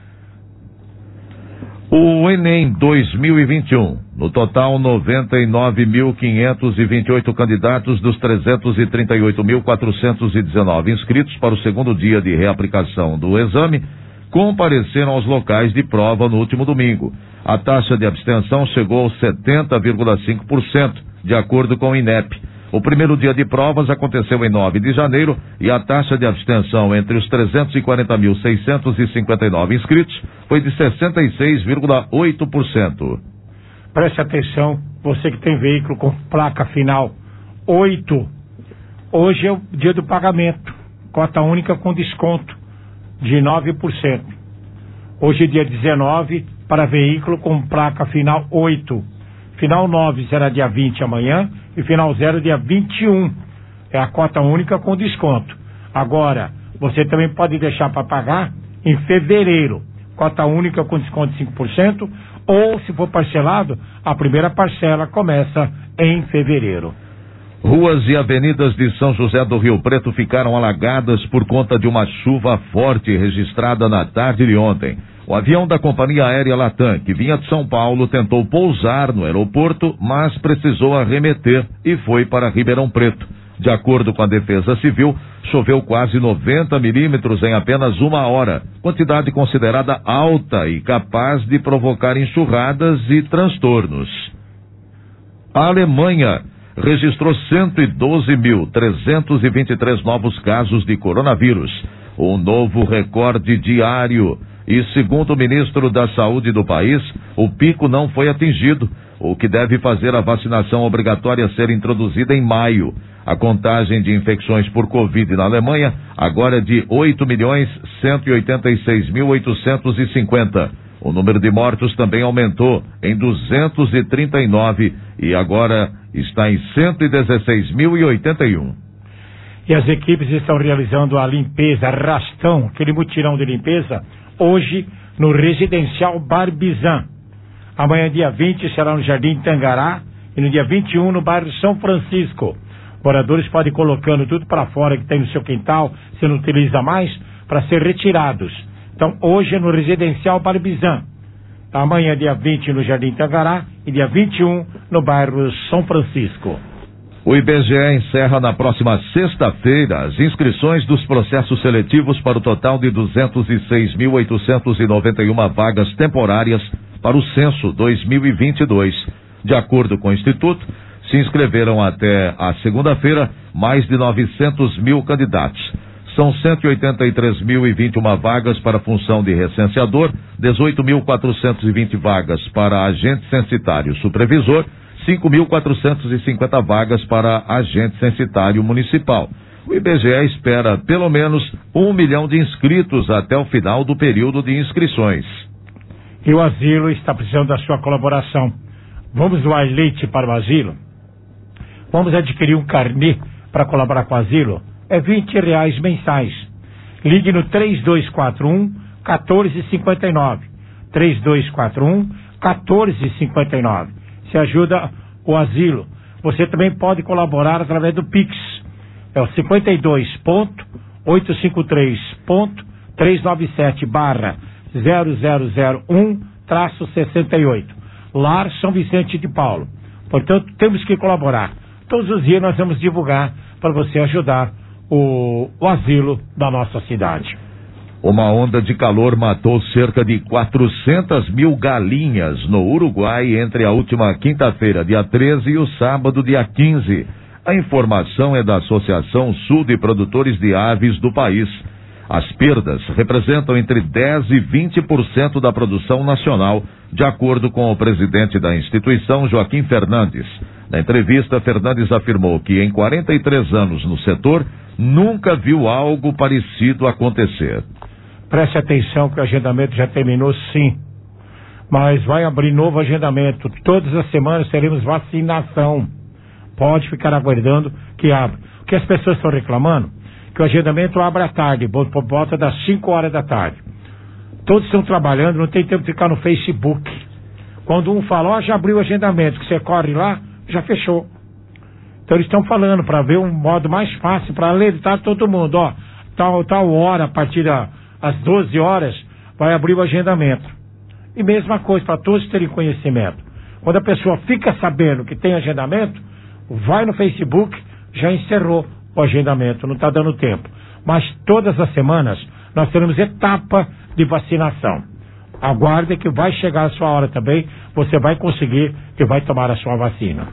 O Enem dois mil e vinte e um, no total noventa e nove mil quinhentos e vinte e oito candidatos dos trezentos e trinta e oito mil quatrocentos e dezenove inscritos para o segundo dia de reaplicação do exame, compareceram aos locais de prova no último domingo. A taxa de abstenção chegou aos setenta vírgula cinco por cento, de acordo com o INEP. O primeiro dia de provas aconteceu em nove de janeiro e a taxa de abstenção entre os trezentos e quarenta mil seiscentos e cinquenta e nove inscritos foi de sessenta e seis vírgula oito por cento. Preste atenção, você que tem veículo com placa final oito. Hoje é o dia do pagamento, cota única com desconto de nove por cento. Hoje é dia dezenove para veículo com placa final oito. Final nove será dia vinte amanhã e final zero dia vinte e um. É a cota única com desconto. Agora, você também pode deixar para pagar em fevereiro. Cota única com desconto de cinco por cento, ou se for parcelado, a primeira parcela começa em fevereiro. Ruas e avenidas de São José do Rio Preto ficaram alagadas por conta de uma chuva forte registrada na tarde de ontem. O avião da companhia aérea Latam, que vinha de São Paulo, tentou pousar no aeroporto, mas precisou arremeter e foi para Ribeirão Preto. De acordo com a Defesa Civil, choveu quase noventa milímetros em apenas uma hora, quantidade considerada alta e capaz de provocar enxurradas e transtornos. A Alemanha registrou cento e doze mil trezentos e vinte e três novos casos de coronavírus, um novo recorde diário. E segundo o ministro da Saúde do país, o pico não foi atingido, o que deve fazer a vacinação obrigatória ser introduzida em maio. A contagem de infecções por Covid na Alemanha agora é de oito milhões cento e oitenta e seis mil oitocentos e cinquenta. O número de mortos também aumentou em duzentos e trinta e nove e agora está em cento e dezesseis mil e oitenta e um. E as equipes estão realizando a limpeza, arrastão, aquele mutirão de limpeza, hoje no Residencial Barbizan. Amanhã, dia vinte, será no Jardim Tangará e no dia vinte e um no bairro São Francisco. Moradores podem ir colocando tudo para fora que tem no seu quintal, se não utiliza mais, para ser retirados. Então, hoje é no Residencial Barbizan. Amanhã, dia vinte, no Jardim Tangará, e dia vinte e um no bairro São Francisco. O I B G E encerra na próxima sexta-feira as inscrições dos processos seletivos para o total de duzentos e seis mil oitocentas e noventa e uma vagas temporárias para o censo dois mil e vinte e dois. De acordo com o Instituto, se inscreveram até a segunda-feira mais de novecentos mil candidatos. São cento e oitenta e três mil e vinte e uma vagas para a função de recenseador, dezoito mil quatrocentas e vinte vagas para agente censitário supervisor, cinco mil quatrocentas e cinquenta vagas para agente censitário municipal. O I B G E espera pelo menos um milhão de inscritos até o final do período de inscrições. E o asilo está precisando da sua colaboração. Vamos doar leite para o asilo? Vamos adquirir um carnê para colaborar com o asilo? É vinte reais mensais. Ligue no três dois quatro um, um quatro cinco nove. três dois quatro um, um quatro cinco nove. Se ajuda o asilo. Você também pode colaborar através do Pix. É o cinquenta e dois ponto oitocentos e cinquenta e três ponto trezentos e noventa e sete barra zero zero zero um traço sessenta e oito. Lar São Vicente de Paulo. Portanto, temos que colaborar. Todos os dias nós vamos divulgar para você ajudar o, o asilo da nossa cidade. Uma onda de calor matou cerca de quatrocentas mil galinhas no Uruguai entre a última quinta-feira, dia treze, e o sábado, dia quinze. A informação é da Associação Sul de Produtores de Aves do país. As perdas representam entre dez e vinte por cento da produção nacional, de acordo com o presidente da instituição, Joaquim Fernandes. Na entrevista, Fernandes afirmou que em quarenta e três anos no setor, nunca viu algo parecido acontecer. Preste atenção que o agendamento já terminou, sim. Mas vai abrir novo agendamento. Todas as semanas teremos vacinação. Pode ficar aguardando que abra. O que as pessoas estão reclamando? Que o agendamento abre à tarde, por volta das cinco horas da tarde. Todos estão trabalhando, não tem tempo de ficar no Facebook. Quando um fala, ó, oh, já abriu o agendamento, que você corre lá, já fechou. Então eles estão falando para ver um modo mais fácil, para alertar todo mundo, ó, tal, tal hora, a partir das doze horas, vai abrir o agendamento. E mesma coisa, para todos terem conhecimento. Quando a pessoa fica sabendo que tem agendamento, vai no Facebook, já encerrou o agendamento, não está dando tempo. Mas todas as semanas nós teremos etapa de vacinação. Aguarde que vai chegar a sua hora também, você vai conseguir que vai tomar a sua vacina.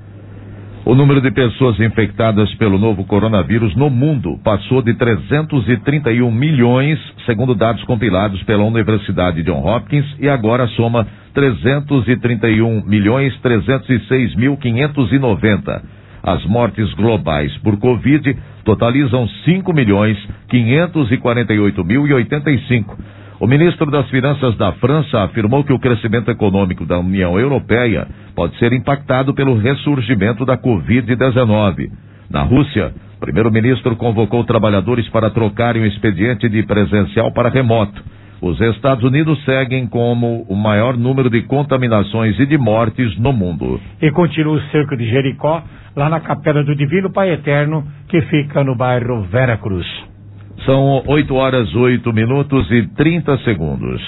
O número de pessoas infectadas pelo novo coronavírus no mundo passou de trezentos e trinta e um milhões, segundo dados compilados pela Universidade Johns Hopkins, e agora soma trezentos e trinta e um milhões trezentos e seis mil quinhentos e noventa. As mortes globais por Covid totalizam cinco milhões quinhentos e quarenta e oito mil e oitenta e cinco. O ministro das Finanças da França afirmou que o crescimento econômico da União Europeia pode ser impactado pelo ressurgimento da covid dezenove. Na Rússia, o primeiro-ministro convocou trabalhadores para trocarem o expediente de presencial para remoto. Os Estados Unidos seguem como o maior número de contaminações e de mortes no mundo. E continua o cerco de Jericó, lá na Capela do Divino Pai Eterno, que fica no bairro Vera Cruz. São oito horas, oito minutos e trinta segundos.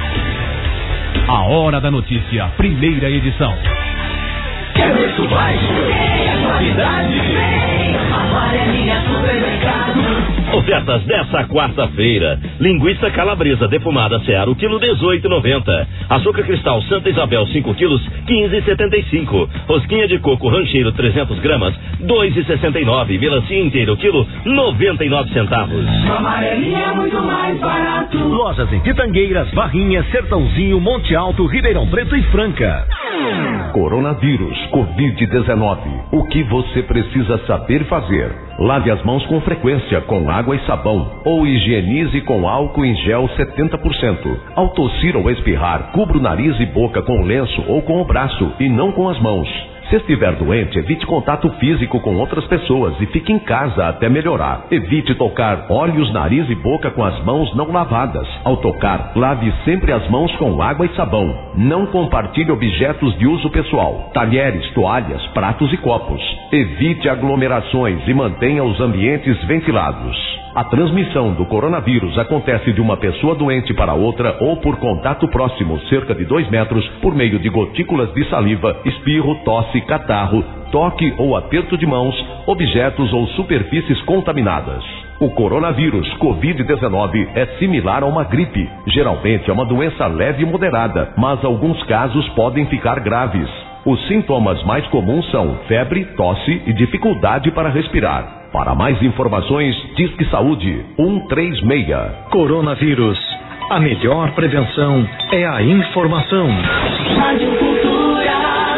A Hora da Notícia, primeira edição. Quer preço baixo? É qualidade? Amarelinha Supermercado. Ofertas dessa quarta-feira: linguiça calabresa defumada Seara, o quilo dezoito e noventa. Açúcar cristal Santa Isabel cinco quilos, quinze e setenta e cinco. Rosquinha de coco rancheiro trezentos gramas, dois e sessenta e nove. Melancia inteira o quilo, noventa e nove centavos. Amarelinha é muito mais barato. Lojas em Pitangueiras, Barrinha, Sertãozinho, Monte Alto, Ribeirão Preto e Franca. Coronavírus, covid dezenove. O que você precisa saber fazer? Lave as mãos com frequência com água e sabão ou higienize com álcool em gel setenta por cento. Ao tossir ou espirrar, cubra o nariz e boca com o lenço ou com o braço e não com as mãos. Se estiver doente, evite contato físico com outras pessoas e fique em casa até melhorar. Evite tocar olhos, nariz e boca com as mãos não lavadas. Ao tocar, lave sempre as mãos com água e sabão. Não compartilhe objetos de uso pessoal, talheres, toalhas, pratos e copos. Evite aglomerações e mantenha os ambientes ventilados. A transmissão do coronavírus acontece de uma pessoa doente para outra ou por contato próximo, cerca de dois metros, por meio de gotículas de saliva, espirro, tosse, catarro, toque ou aperto de mãos, objetos ou superfícies contaminadas. O coronavírus covid dezenove é similar a uma gripe. Geralmente é uma doença leve e moderada, mas alguns casos podem ficar graves. Os sintomas mais comuns são febre, tosse e dificuldade para respirar. Para mais informações, Disque Saúde um três seis. Coronavírus. A melhor prevenção é a informação. Rádio Cultura,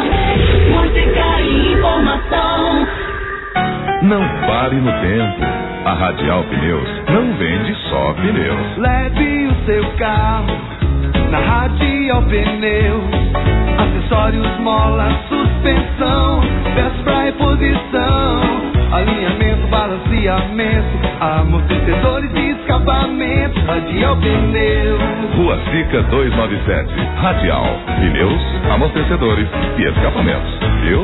música e informação. Não pare no tempo. A Radial Pneus não vende só pneus. Leve o seu carro na Radial Pneus. Acessórios, mola, suspensão, peças pra reposição, alinhamento, balanceamento, amortecedores e escapamento. Radial Pneus. Rua Sica duzentos e noventa e sete. Radial. Pneus, amortecedores e escapamentos. Viu?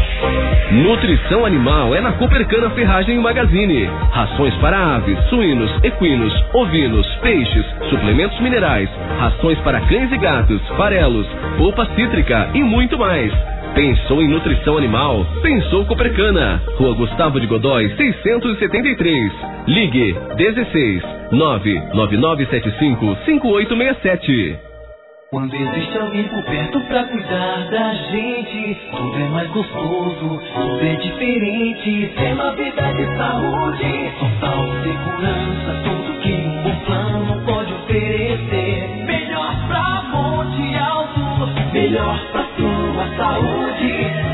Nutrição animal é na Copercana Ferragem e Magazine. Rações para aves, suínos, equinos, ovinos, peixes, suplementos minerais, rações para cães e gatos, farelos, polpa cítrica e muito mais. Pensou em nutrição animal? Pensou Copercana. Rua Gustavo de Godói, seiscentos e setenta e três. Ligue dezesseis nove nove nove sete cinco cinco oito seis sete. Quando existe alguém por perto pra cuidar da gente, tudo é mais gostoso, tudo é diferente. Tem uma vida de saúde, total segurança, tudo que um bom plano pode oferecer. Melhor pra Monte Alto, melhor pra sua saúde.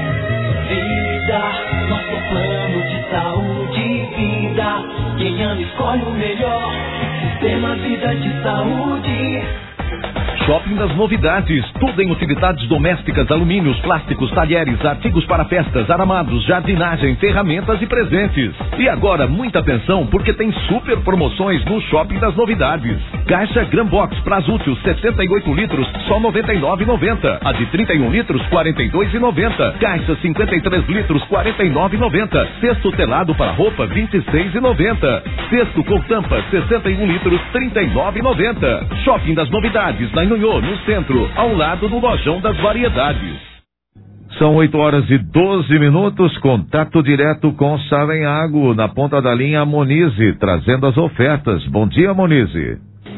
Vida, nosso plano de saúde e vida. Quem ama escolhe o melhor, Sistema Vida de Saúde. Shopping das Novidades, tudo em utilidades domésticas, alumínios, plásticos, talheres, artigos para festas, aramados, jardinagem, ferramentas e presentes. E agora, muita atenção, porque tem super promoções no Shopping das Novidades. Caixa Grambox Prazo Útil setenta e oito litros, só noventa e nove reais e noventa centavos. A de trinta e um litros, quarenta e dois reais e noventa centavos. Caixa cinquenta e três litros, quarenta e nove reais e noventa centavos. Cesto telado para roupa, vinte e seis reais e noventa centavos. Cesto com tampa, sessenta e um litros, trinta e nove reais e noventa centavos. Shopping das Novidades, na Nhonhô, no centro, ao lado do Lojão das Variedades. São oito horas e doze minutos, contato direto com Savenhago, na ponta da linha Monize, trazendo as ofertas. Bom dia, Monize.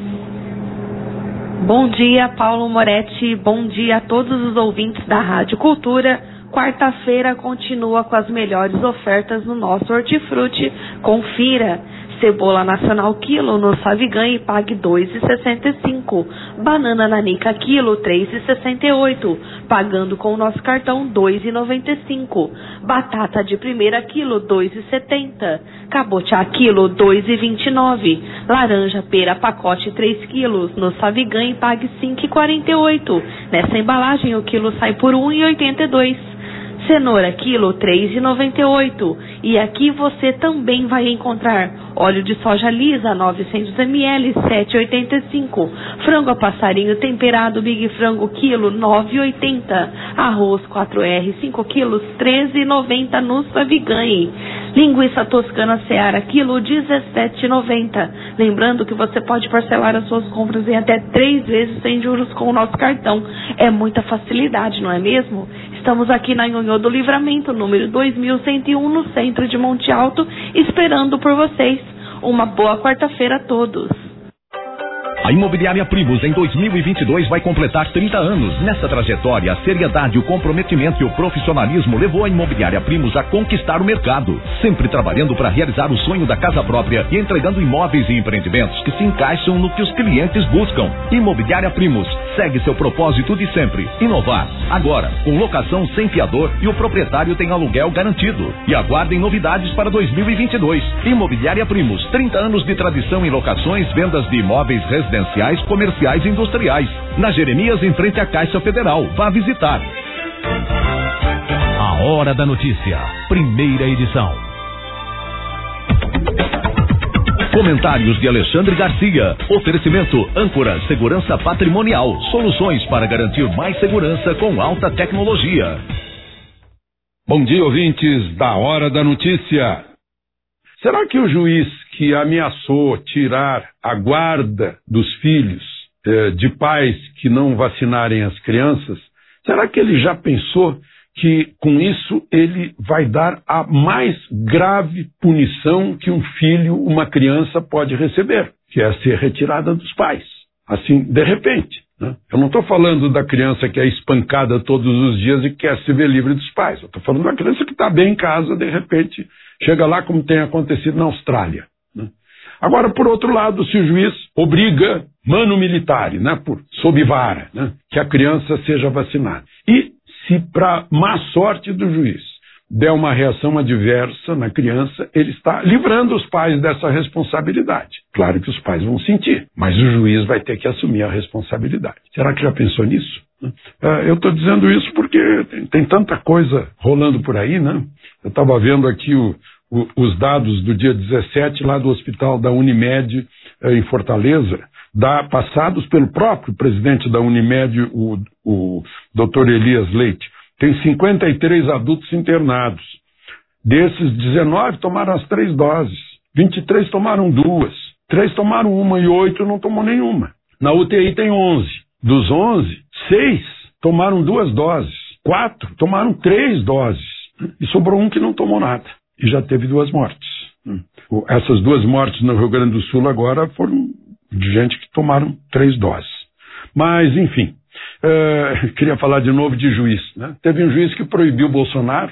Bom dia, Paulo Moretti, bom dia a todos os ouvintes da Rádio Cultura. Quarta-feira continua com as melhores ofertas no nosso hortifruti. Confira. Cebola nacional quilo no Savigan e pague dois reais e sessenta e cinco centavos. Banana nanica quilo três reais e sessenta e oito centavos. Pagando com o nosso cartão dois reais e noventa e cinco centavos. Batata de primeira quilo dois reais e setenta centavos. Cabotiá quilo dois reais e vinte e nove centavos. Laranja pera pacote três quilos no Savigan e pague cinco reais e quarenta e oito centavos. Nessa embalagem o quilo sai por um real e oitenta e dois centavos. Cenoura quilo três reais e noventa e oito centavos. E aqui você também vai encontrar óleo de soja lisa novecentos mililitros, sete reais e oitenta e cinco centavos. Frango a passarinho temperado Big Frango quilo nove reais e oitenta centavos. Arroz quatro R cinco quilos, treze reais e noventa centavos no Savigan. Linguiça toscana Seara quilo dezessete reais e noventa centavos. Lembrando que você pode parcelar as suas compras em até três vezes sem juros com o nosso cartão. É muita facilidade, não é mesmo? Estamos aqui na Nhonhô do Livramento, número dois mil cento e um, no centro de Monte Alto, esperando por vocês. Uma boa quarta-feira a todos. A Imobiliária Primos em dois mil e vinte e dois vai completar trinta anos. Nessa trajetória, a seriedade, o comprometimento e o profissionalismo levou a Imobiliária Primos a conquistar o mercado, sempre trabalhando para realizar o sonho da casa própria e entregando imóveis e empreendimentos que se encaixam no que os clientes buscam. Imobiliária Primos segue seu propósito de sempre, inovar. Agora, com locação sem fiador e o proprietário tem aluguel garantido. E aguardem novidades para dois mil e vinte e dois. Imobiliária Primos, trinta anos de tradição em locações, vendas de imóveis residenciais, residenciais, comerciais e industriais. Na Jeremias, em frente à Caixa Federal. Vá visitar. A Hora da Notícia, primeira edição. Comentários de Alexandre Garcia. Oferecimento Âncora Segurança Patrimonial. Soluções para garantir mais segurança com alta tecnologia. Bom dia, ouvintes da Hora da Notícia. Será que o juiz que ameaçou tirar a guarda dos filhos eh, de pais que não vacinarem as crianças, será que ele já pensou que com isso ele vai dar a mais grave punição que um filho, uma criança pode receber, que é ser retirada dos pais, assim, de repente, né? Eu não estou falando da criança que é espancada todos os dias e quer se ver livre dos pais. Eu estou falando da criança que está bem em casa, de repente chega lá como tem acontecido na Austrália, né? Agora, por outro lado, se o juiz obriga, mano militare, né, por sob vara, né, que a criança seja vacinada. E se, para má sorte do juiz, der uma reação adversa na criança, ele está livrando os pais dessa responsabilidade. Claro que os pais vão sentir, mas o juiz vai ter que assumir a responsabilidade. Será que já pensou nisso? Eu estou dizendo isso porque tem, tem tanta coisa rolando por aí, né? Eu estava vendo aqui o, o, os dados do dia dezessete, lá do hospital da Unimed, em Fortaleza, da, passados pelo próprio presidente da Unimed, o, o doutor Elias Leite. Tem cinquenta e três adultos internados. Desses, dezenove tomaram as três doses, vinte e três tomaram duas, três tomaram uma e oito não tomou nenhuma. Na U T I tem onze. Dos onze, seis tomaram duas doses, quatro tomaram três doses e sobrou um que não tomou nada e já teve duas mortes. Essas duas mortes no Rio Grande do Sul agora foram de gente que tomaram três doses. Mas, enfim, uh, queria falar de novo de juiz, né? Teve um juiz que proibiu o Bolsonaro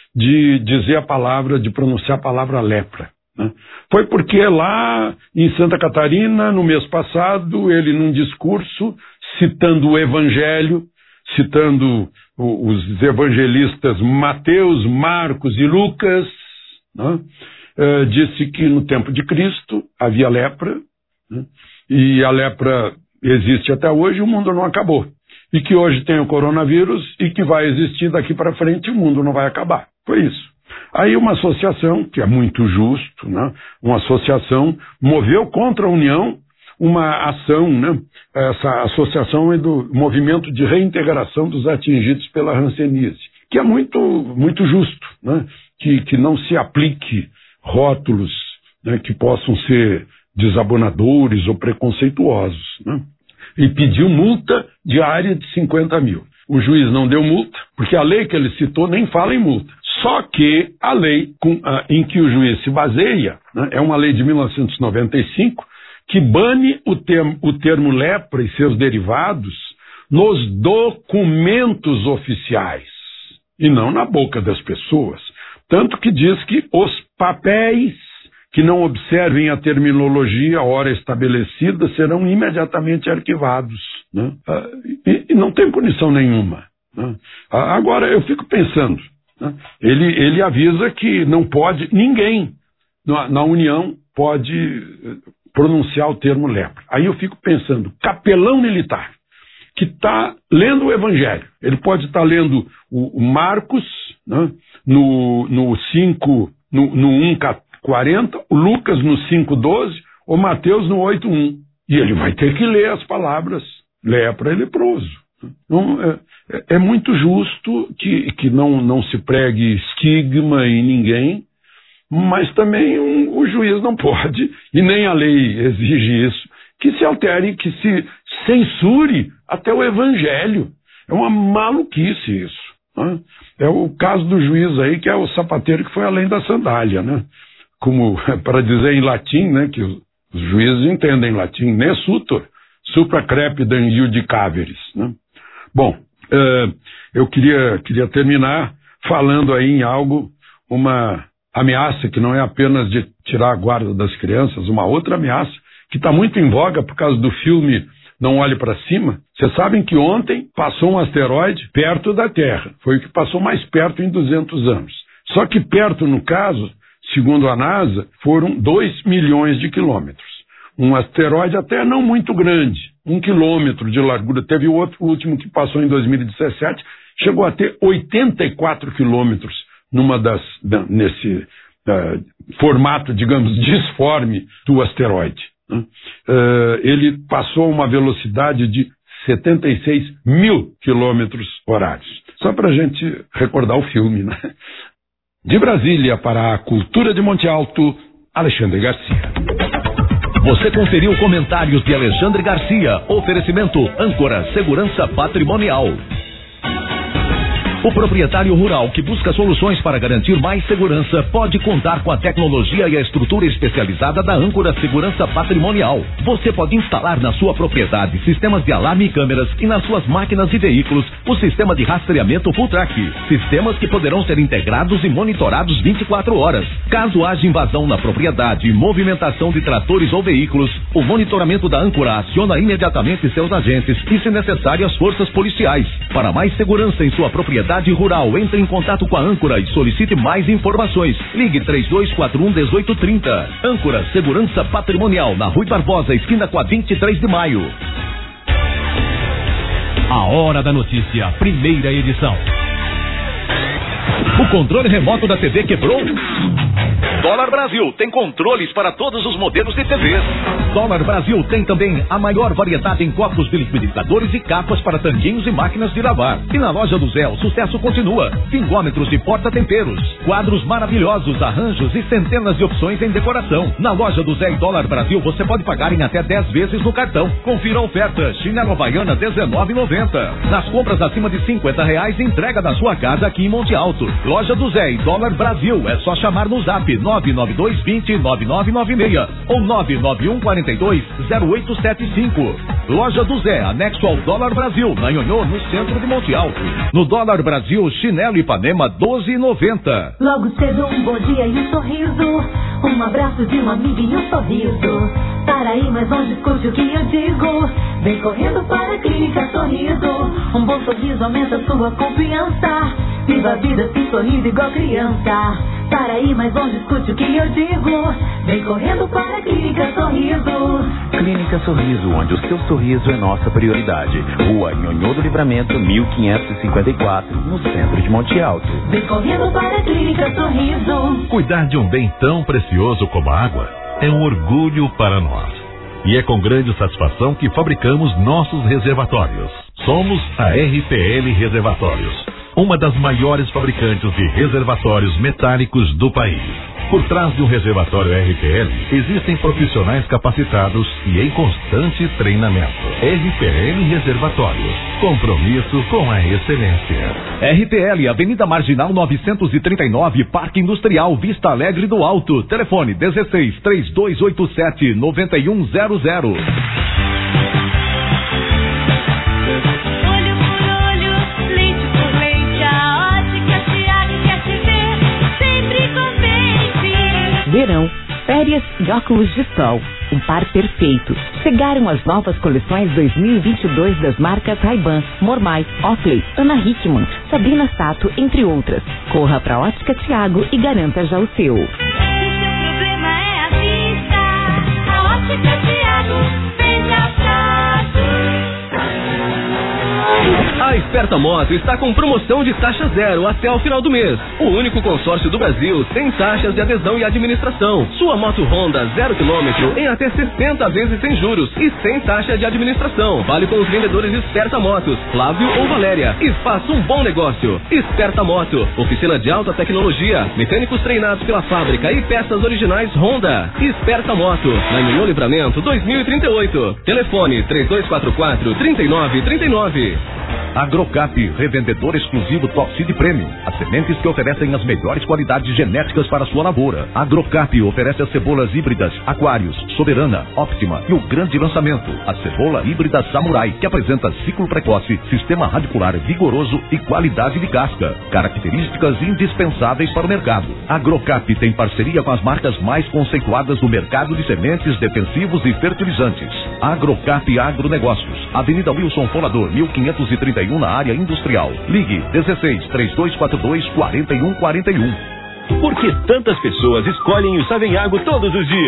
de dizer a palavra, de pronunciar a palavra lepra, né? Foi porque lá em Santa Catarina, no mês passado, ele num discurso, citando o Evangelho, citando o, os evangelistas Mateus, Marcos e Lucas, né? uh, disse que no tempo de Cristo havia lepra, né? E a lepra existe até hoje e o mundo não acabou. E que hoje tem o coronavírus e que vai existir daqui para frente e o mundo não vai acabar. Foi isso. Aí uma associação, que é muito justo, né? Uma associação moveu contra a União uma ação, né? Essa associação é do Movimento de Reintegração dos Atingidos pela Hanseníase, que é muito, muito justo, né? Que, que não se aplique rótulos, né, que possam ser desabonadores ou preconceituosos, né? E pediu multa diária de cinquenta mil. O juiz não deu multa, porque a lei que ele citou nem fala em multa. Só que a lei com, a, em que o juiz se baseia, né, é uma lei de mil novecentos e noventa e cinco que bane o termo, o termo lepra e seus derivados nos documentos oficiais e não na boca das pessoas. Tanto que diz que os papéis que não observem a terminologia a hora estabelecida serão imediatamente arquivados, né? E, e não tem punição nenhuma, né? Agora, eu fico pensando, né? ele, ele avisa que não pode, ninguém na, na União pode pronunciar o termo lepra. Aí eu fico pensando, capelão militar, que está lendo o Evangelho, ele pode estar tá lendo o, o Marcos, né? no, no cinco, no, no um quarenta, o Lucas no cinco doze, o Mateus no oito um. E ele vai ter que ler as palavras lepra e leproso. Então, é, é muito justo que, que não, não se pregue estigma em ninguém, mas também um, o juiz não pode, e nem a lei exige isso, que se altere, que se censure até o Evangelho. É uma maluquice isso, né? É o caso do juiz aí, que é o sapateiro que foi além da sandália, né? Como para dizer em latim, né, que os, os juízes entendem latim, ne sutor, supra crepidam iudicaveris, né? Bom, uh, eu queria, queria terminar falando aí em algo, uma ameaça que não é apenas de tirar a guarda das crianças, uma outra ameaça que está muito em voga por causa do filme Não Olhe para Cima. Vocês sabem que ontem passou um asteroide perto da Terra, foi o que passou mais perto em duzentos anos. Só que perto, no caso, segundo a NASA, foram dois milhões de quilômetros. Um asteroide até não muito grande, um quilômetro de largura. Teve outro, o último que passou em dois mil e dezessete, chegou a ter oitenta e quatro quilômetros numa das, nesse uh, formato, digamos, disforme do asteroide. Né? Uh, ele passou uma velocidade de setenta e seis mil quilômetros horários. Só para a gente recordar o filme, né? De Brasília para a Cultura de Monte Alto, Alexandre Garcia. Você conferiu comentários de Alexandre Garcia. Oferecimento Âncora Segurança Patrimonial. O proprietário rural que busca soluções para garantir mais segurança pode contar com a tecnologia e a estrutura especializada da Âncora Segurança Patrimonial. Você pode instalar na sua propriedade sistemas de alarme e câmeras e nas suas máquinas e veículos o sistema de rastreamento Full Track. Sistemas que poderão ser integrados e monitorados vinte e quatro horas. Caso haja invasão na propriedade, movimentação de tratores ou veículos, o monitoramento da Âncora aciona imediatamente seus agentes e, se necessário, as forças policiais. Para mais segurança em sua propriedade rural, entre em contato com a Âncora e solicite mais informações. Ligue três dois quatro um, um oito três zero. Âncora Segurança Patrimonial, na Rui Barbosa, esquina com a vinte e três de maio. A Hora da Notícia, primeira edição. O controle remoto da T V quebrou? Dólar Brasil tem controles para todos os modelos de T Vs. Dólar Brasil tem também a maior variedade em copos de liquidificadores e capas para tanguinhos e máquinas de lavar. E na loja do Zé, o sucesso continua. Pingômetros e porta-temperos, quadros maravilhosos, arranjos e centenas de opções em decoração. Na loja do Zé e Dólar Brasil, você pode pagar em até dez vezes no cartão. Confira a oferta. Chinelo Havaiana dezenove reais e noventa centavos. Nas compras acima de cinquenta reais, entrega da sua casa aqui em Monte Alto. Loja do Zé e Dólar Brasil. É só chamar no zap nove nove dois dois zero nove nove nove seis ou nove nove um quatro dois zero oito sete cinco. Loja do Zé, anexo ao Dólar Brasil, na Nhonhô, no centro de Monte Alto. No Dólar Brasil, chinelo Ipanema doze reais e noventa centavos. Logo cedo um bom dia e um sorriso, um abraço de um amigo e um sorriso. Para aí, mas não discute o que eu digo. Vem correndo para a Clínica Sorriso. Um bom sorriso aumenta sua confiança. Viva a vida se sorrindo igual criança. Para aí, mas não discute o que eu digo. Vem correndo para a Clínica Sorriso. Clínica Sorriso, onde o seu sorriso é nossa prioridade. Rua Nhonhô do Livramento, mil quinhentos e cinquenta e quatro, no centro de Monte Alto. Vem correndo para a Clínica Sorriso. Cuidar de um bem tão precioso como a água é um orgulho para nós. E é com grande satisfação que fabricamos nossos reservatórios. Somos a R P L Reservatórios, uma das maiores fabricantes de reservatórios metálicos do país. Por trás de um reservatório R P L, existem profissionais capacitados e em constante treinamento. R P L Reservatórios, compromisso com a excelência. R P L, Avenida Marginal novecentos e trinta e nove, Parque Industrial, Vista Alegre do Alto. Telefone dezesseis, três dois oito sete, nove um zero zero. Verão, férias e óculos de sol. Um par perfeito. Chegaram as novas coleções dois mil e vinte e dois das marcas Ray-Ban, Mormai, Oakley, Ana Hickman, Sabrina Sato, entre outras. Corra pra Ótica Thiago e garanta já o seu. Se seu problema é a vista, a Ótica Thiago vem da Sato. A Esperta Moto está com promoção de taxa zero até o final do mês. O único consórcio do Brasil sem taxas de adesão e administração. Sua moto Honda zero quilômetro em até sessenta vezes sem juros e sem taxa de administração. Vale com os vendedores Esperta Motos, Flávio ou Valéria. E faça um bom negócio. Esperta Moto, oficina de alta tecnologia, mecânicos treinados pela fábrica e peças originais Honda. Esperta Moto, na Nhonhô Livramento dois mil e trinta e oito. Telefone três dois quatro quatro, três nove três nove. Agrocap, revendedor exclusivo Top Seed Premium. As sementes que oferecem as melhores qualidades genéticas para a sua lavoura. Agrocap oferece as cebolas híbridas Aquários, Soberana, Optima e o grande lançamento, a cebola híbrida Samurai, que apresenta ciclo precoce, sistema radicular vigoroso e qualidade de casca. Características indispensáveis para o mercado. Agrocap tem parceria com as marcas mais conceituadas do mercado de sementes, defensivos e fertilizantes. Agrocap Agronegócios, Avenida Wilson Folador, mil quinhentos e trinta e um, na área industrial. Ligue dezesseis, três dois quatro dois, quatro um quatro um. Por que tantas pessoas escolhem o Savenhago todos os dias?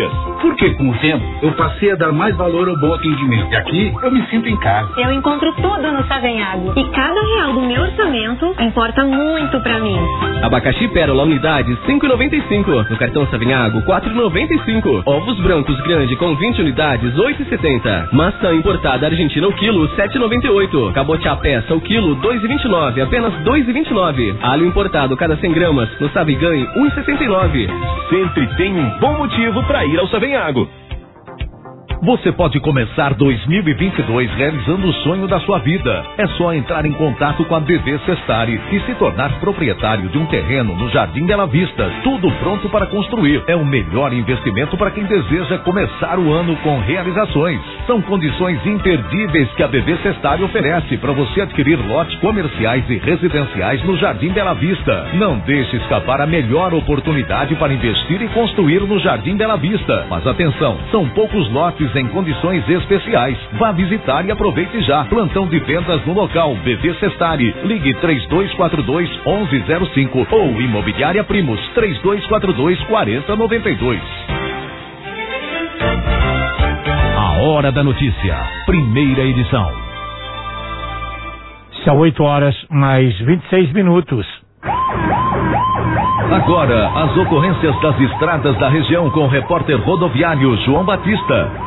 Porque com o tempo eu passei a dar mais valor ao bom atendimento. E aqui eu me sinto em casa. Eu encontro tudo no Savenhago. E cada real do meu orçamento importa muito pra mim. Abacaxi Pérola unidade cinco e noventa e cinco. No cartão Savenhago quatro e noventa e cinco. Ovos brancos grande com vinte unidades oito e setenta. Maçã importada Argentina o quilo sete e noventa e oito. Cabotiá peça o quilo dois e vinte e nove, apenas dois e vinte e nove. Alho importado cada cem gramas no Sabe e Ganhe um e sessenta e nove. Sempre tem um bom motivo para ir ao Savenhago. Você pode começar dois mil e vinte e dois realizando o sonho da sua vida. É só entrar em contato com a B V Sestari e se tornar proprietário de um terreno no Jardim Bela Vista. Tudo pronto para construir. É o melhor investimento para quem deseja começar o ano com realizações. São condições imperdíveis que a B V Sestari oferece para você adquirir lotes comerciais e residenciais no Jardim Bela Vista. Não deixe escapar a melhor oportunidade para investir e construir no Jardim Bela Vista. Mas atenção, são poucos lotes em condições especiais. Vá visitar e aproveite já. Plantão de vendas no local B V Sestari. Ligue três dois quatro dois um um zero cinco ou Imobiliária Primos três dois quatro dois quatro zero nove dois. A Hora da Notícia, primeira edição. São oito horas mais vinte e seis minutos. Agora, as ocorrências das estradas da região com o repórter rodoviário João Batista.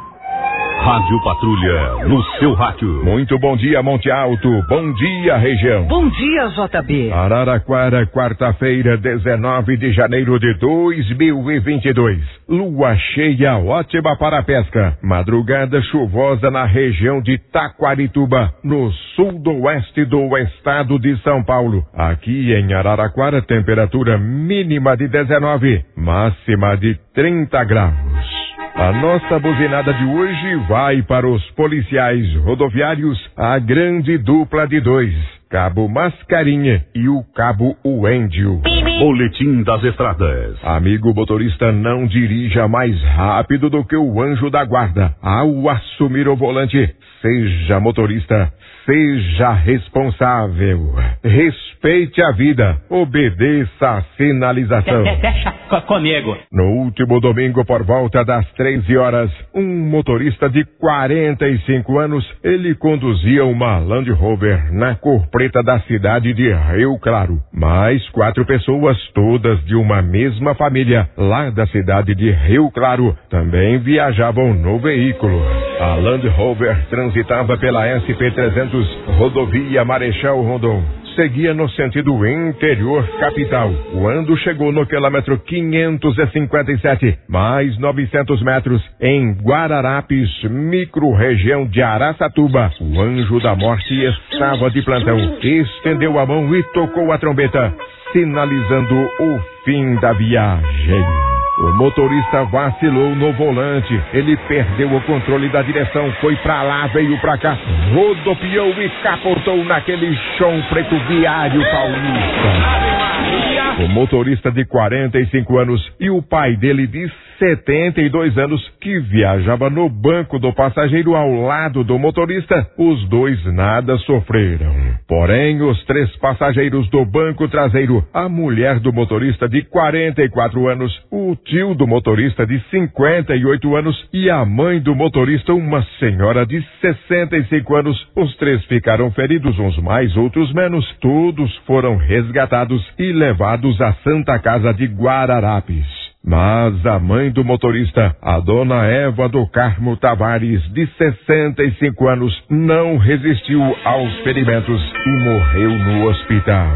Rádio Patrulha, no seu rádio. Muito bom dia, Monte Alto. Bom dia, região. Bom dia, J B. Araraquara, quarta-feira, dezenove de janeiro de dois mil e vinte e dois. Lua cheia, ótima para a pesca. Madrugada chuvosa na região de Taquarituba, no sul do oeste do estado de São Paulo. Aqui em Araraquara, temperatura mínima de dezenove, máxima de trinta graus. A nossa buzinada de hoje vai para os policiais rodoviários, a grande dupla de dois, Cabo Mascarinha e o Cabo Uendio. Boletim das estradas. Amigo motorista, não dirija mais rápido do que o anjo da guarda. Ao assumir o volante, seja motorista, seja responsável. Respeite a vida, obedeça a sinalização. Deixa comigo. No último domingo, por volta das treze horas, um motorista de quarenta e cinco anos, ele conduzia uma Land Rover na cor preta da cidade de Rio Claro. Mais quatro pessoas, todas de uma mesma família, lá da cidade de Rio Claro, também viajavam no veículo. A Land Rover transitava pela S P trezentos, rodovia Marechal Rondon. Seguia no sentido interior capital, quando chegou no quilômetro quinhentos e cinquenta e sete, mais novecentos metros, em Guararapes, micro-região de Araçatuba. O anjo da morte estava de plantão, estendeu a mão e tocou a trombeta, sinalizando o fim da viagem. O motorista vacilou no volante, ele perdeu o controle da direção, foi pra lá, veio pra cá, rodopiou e capotou naquele chão preto viário paulista. O motorista de quarenta e cinco anos e o pai dele de setenta e dois anos, que viajava no banco do passageiro ao lado do motorista, os dois nada sofreram. Porém, os três passageiros do banco traseiro, a mulher do motorista de quarenta e quatro anos, o tio do motorista de cinquenta e oito anos e a mãe do motorista, uma senhora de sessenta e cinco anos, os três ficaram feridos, uns mais, outros menos. Todos foram resgatados e levados à Santa Casa de Guararapes. Mas a mãe do motorista, a dona Eva do Carmo Tavares, de sessenta e cinco anos, não resistiu aos ferimentos e morreu no hospital.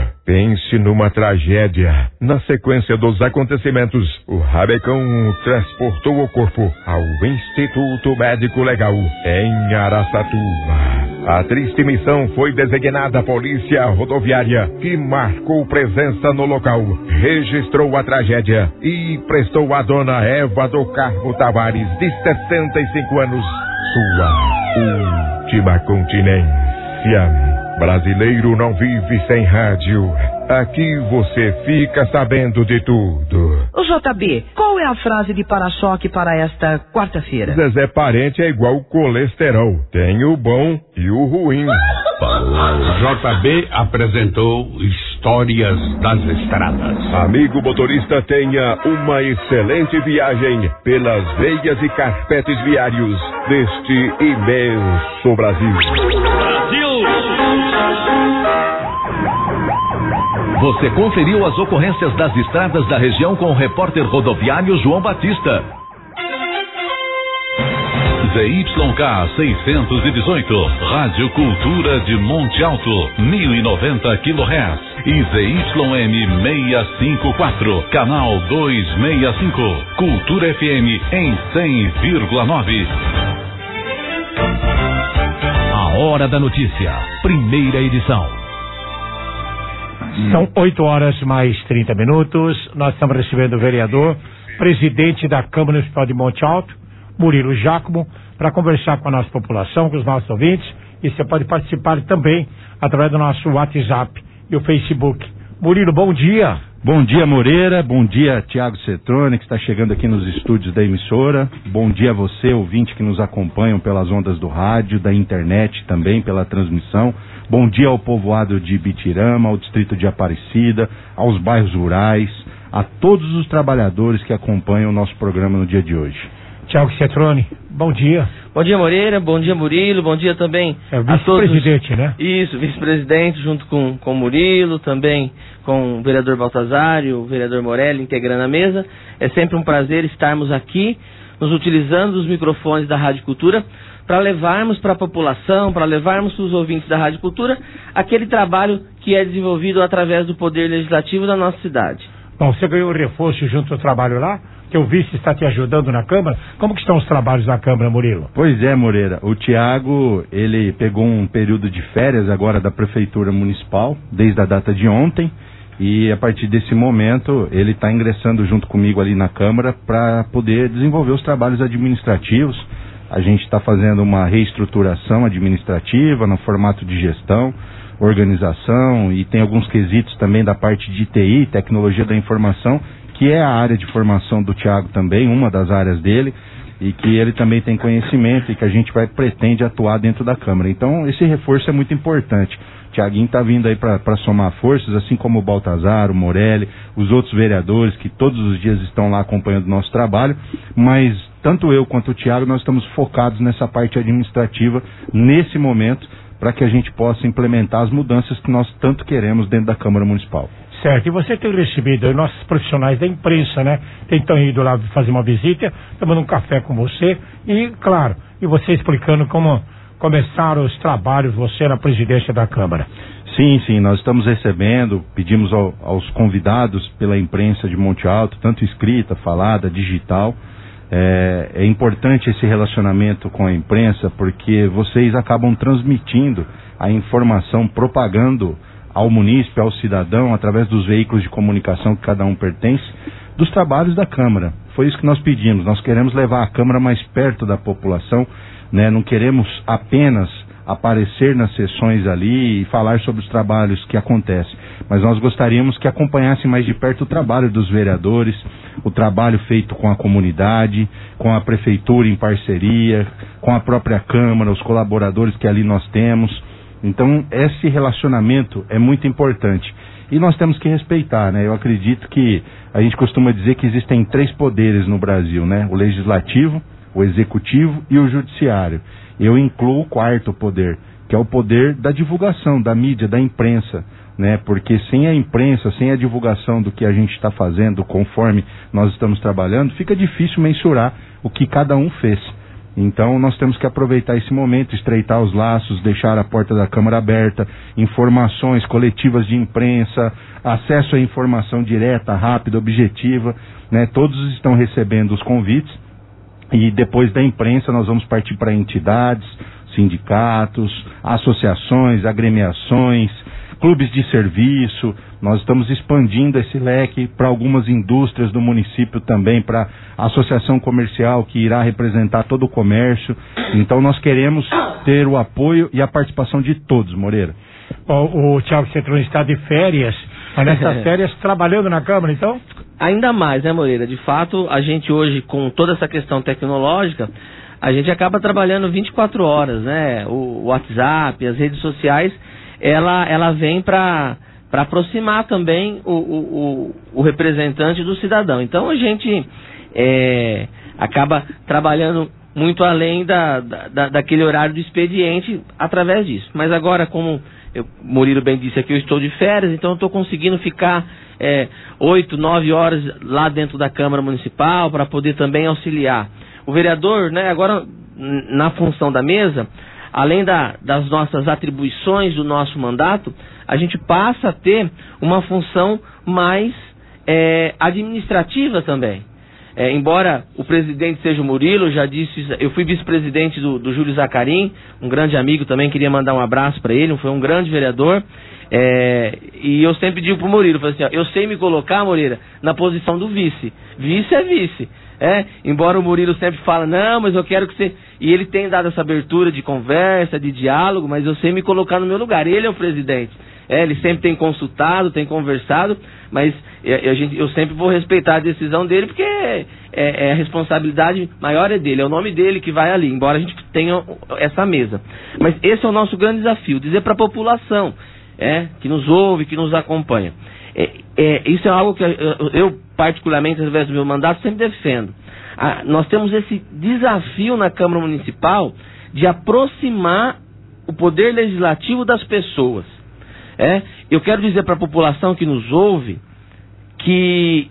Pense numa tragédia. Na sequência dos acontecimentos, o Rabecão transportou o corpo ao Instituto Médico Legal, em Araçatuba. A triste missão foi designada a Polícia Rodoviária, que marcou presença no local, registrou a tragédia e prestou à dona Eva do Carmo Tavares, de sessenta e cinco anos, sua última continência. Brasileiro não vive sem rádio. Aqui você fica sabendo de tudo. O J B, qual é a frase de para-choque para esta quarta-feira? Zezé Parente é igual colesterol. Tem o bom e o ruim. J B apresentou Histórias das estradas. Amigo motorista, tenha uma excelente viagem pelas veias e carpetes viários deste imenso Brasil. Brasil! Você conferiu as ocorrências das estradas da região com o repórter rodoviário João Batista. Z Y K seiscentos e dezoito, Rádio Cultura de Monte Alto, mil e noventa quilohertz, e Z Y M seiscentos e cinquenta e quatro, canal duzentos e sessenta e cinco, Cultura F M em cem vírgula nove. A Hora da Notícia, primeira edição. São oito horas mais trinta minutos. Nós estamos recebendo o vereador, presidente da Câmara Municipal de Monte Alto, Murilo Giacomo, para conversar com a nossa população, com os nossos ouvintes. E você pode participar também através do nosso WhatsApp e o Facebook. Murilo, bom dia. Bom dia, Moreira. Bom dia, Tiago Cetrone, que está chegando aqui nos estúdios da emissora. Bom dia a você, ouvinte, que nos acompanham pelas ondas do rádio, da internet também, pela transmissão. Bom dia ao povoado de Bitirama, ao distrito de Aparecida, aos bairros rurais, a todos os trabalhadores que acompanham o nosso programa no dia de hoje. Tiago Cetrone, bom dia. Bom dia, Moreira, bom dia, Murilo, bom dia também é a todos. Vice-presidente, né? Isso, vice-presidente, junto com, com o Murilo, também com o vereador Baltazar e o vereador Morelli integrando a mesa. É sempre um prazer estarmos aqui, nos utilizando dos microfones da Rádio Cultura, para levarmos para a população, para levarmos para os ouvintes da Rádio Cultura, aquele trabalho que é desenvolvido através do Poder Legislativo da nossa cidade. Bom, você ganhou reforço junto ao trabalho lá? Que o vice está te ajudando na Câmara. Como que estão os trabalhos da Câmara, Murilo? Pois é, Moreira. O Tiago, ele pegou um período de férias agora da Prefeitura Municipal, desde a data de ontem, e a partir desse momento ele está ingressando junto comigo ali na Câmara para poder desenvolver os trabalhos administrativos. A gente está fazendo uma reestruturação administrativa no formato de gestão, organização, e tem alguns quesitos também da parte de T I, tecnologia da informação, que é a área de formação do Tiago também, uma das áreas dele, e que ele também tem conhecimento e que a gente vai pretende atuar dentro da Câmara. Então, esse reforço é muito importante. O Tiaguinho está vindo aí para somar forças, assim como o Baltazar, o Morelli, os outros vereadores que todos os dias estão lá acompanhando o nosso trabalho, mas tanto eu quanto o Tiago, nós estamos focados nessa parte administrativa nesse momento, para que a gente possa implementar as mudanças que nós tanto queremos dentro da Câmara Municipal. Certo, e você tem recebido aí nossos profissionais da imprensa, né? Tentam ido lá fazer uma visita, tomando um café com você e, claro, e você explicando como começaram os trabalhos, você na presidência da Câmara. Sim, sim, nós estamos recebendo, pedimos ao, aos convidados pela imprensa de Monte Alto, tanto escrita, falada, digital. É, é importante esse relacionamento com a imprensa, porque vocês acabam transmitindo a informação, propagando ao munícipe, ao cidadão, através dos veículos de comunicação que cada um pertence, dos trabalhos da Câmara. Foi isso que nós pedimos. Nós queremos levar a Câmara mais perto da população, né? Não queremos apenas aparecer nas sessões ali e falar sobre os trabalhos que acontecem, mas nós gostaríamos que acompanhassem mais de perto o trabalho dos vereadores, o trabalho feito com a comunidade, com a prefeitura em parceria, com a própria Câmara, os colaboradores que ali nós temos. Então, esse relacionamento é muito importante. E nós temos que respeitar, né? Eu acredito que a gente costuma dizer que existem três poderes no Brasil, né? O legislativo, o executivo e o judiciário. Eu incluo o quarto poder, que é o poder da divulgação, da mídia, da imprensa, né? Porque sem a imprensa, sem a divulgação do que a gente está fazendo, conforme nós estamos trabalhando, fica difícil mensurar o que cada um fez. Então nós temos que aproveitar esse momento, estreitar os laços, deixar a porta da Câmara aberta, informações coletivas de imprensa, acesso à informação direta, rápida, objetiva, né? Todos estão recebendo os convites e depois da imprensa nós vamos partir para entidades, sindicatos, associações, agremiações, clubes de serviço. Nós estamos expandindo esse leque para algumas indústrias do município também, para a associação comercial que irá representar todo o comércio. Então nós queremos ter o apoio e a participação de todos, Moreira. O, o Tiago Cetrone está de férias, mas nessas férias trabalhando na Câmara, então? Ainda mais, né, Moreira? De fato, a gente hoje, com toda essa questão tecnológica, a gente acaba trabalhando vinte e quatro horas, né? O WhatsApp, as redes sociais, ela, ela vem para para aproximar também o, o, o, o representante do cidadão. Então a gente é, acaba trabalhando muito além da, da, daquele horário do expediente através disso. Mas agora, como o Murilo bem disse aqui, eu estou de férias, então eu estou conseguindo ficar é, oito, nove horas lá dentro da Câmara Municipal para poder também auxiliar. O vereador, né, agora na função da mesa, além da, das nossas atribuições do nosso mandato, a gente passa a ter uma função mais é, administrativa também. É, embora o presidente seja o Murilo, já disse, eu fui vice-presidente do, do Júlio Zacarim, um grande amigo também, queria mandar um abraço para ele, foi um grande vereador, é, e eu sempre digo pro Murilo, falei assim, ó, eu sei me colocar, Moreira, na posição do vice, vice é vice, é, embora o Murilo sempre fala, não, mas eu quero que você, e ele tem dado essa abertura de conversa, de diálogo, mas eu sei me colocar no meu lugar, ele é o presidente. É, ele sempre tem consultado, tem conversado, mas é, a gente, eu sempre vou respeitar a decisão dele, porque é, é, a responsabilidade maior é dele, é o nome dele que vai ali, embora a gente tenha essa mesa. Mas esse é o nosso grande desafio, dizer para a população é, que nos ouve, que nos acompanha. É, é, isso é algo que eu, eu, particularmente, através do meu mandato, sempre defendo. Ah, nós temos esse desafio na Câmara Municipal de aproximar o poder legislativo das pessoas. É, eu quero dizer para a população que nos ouve que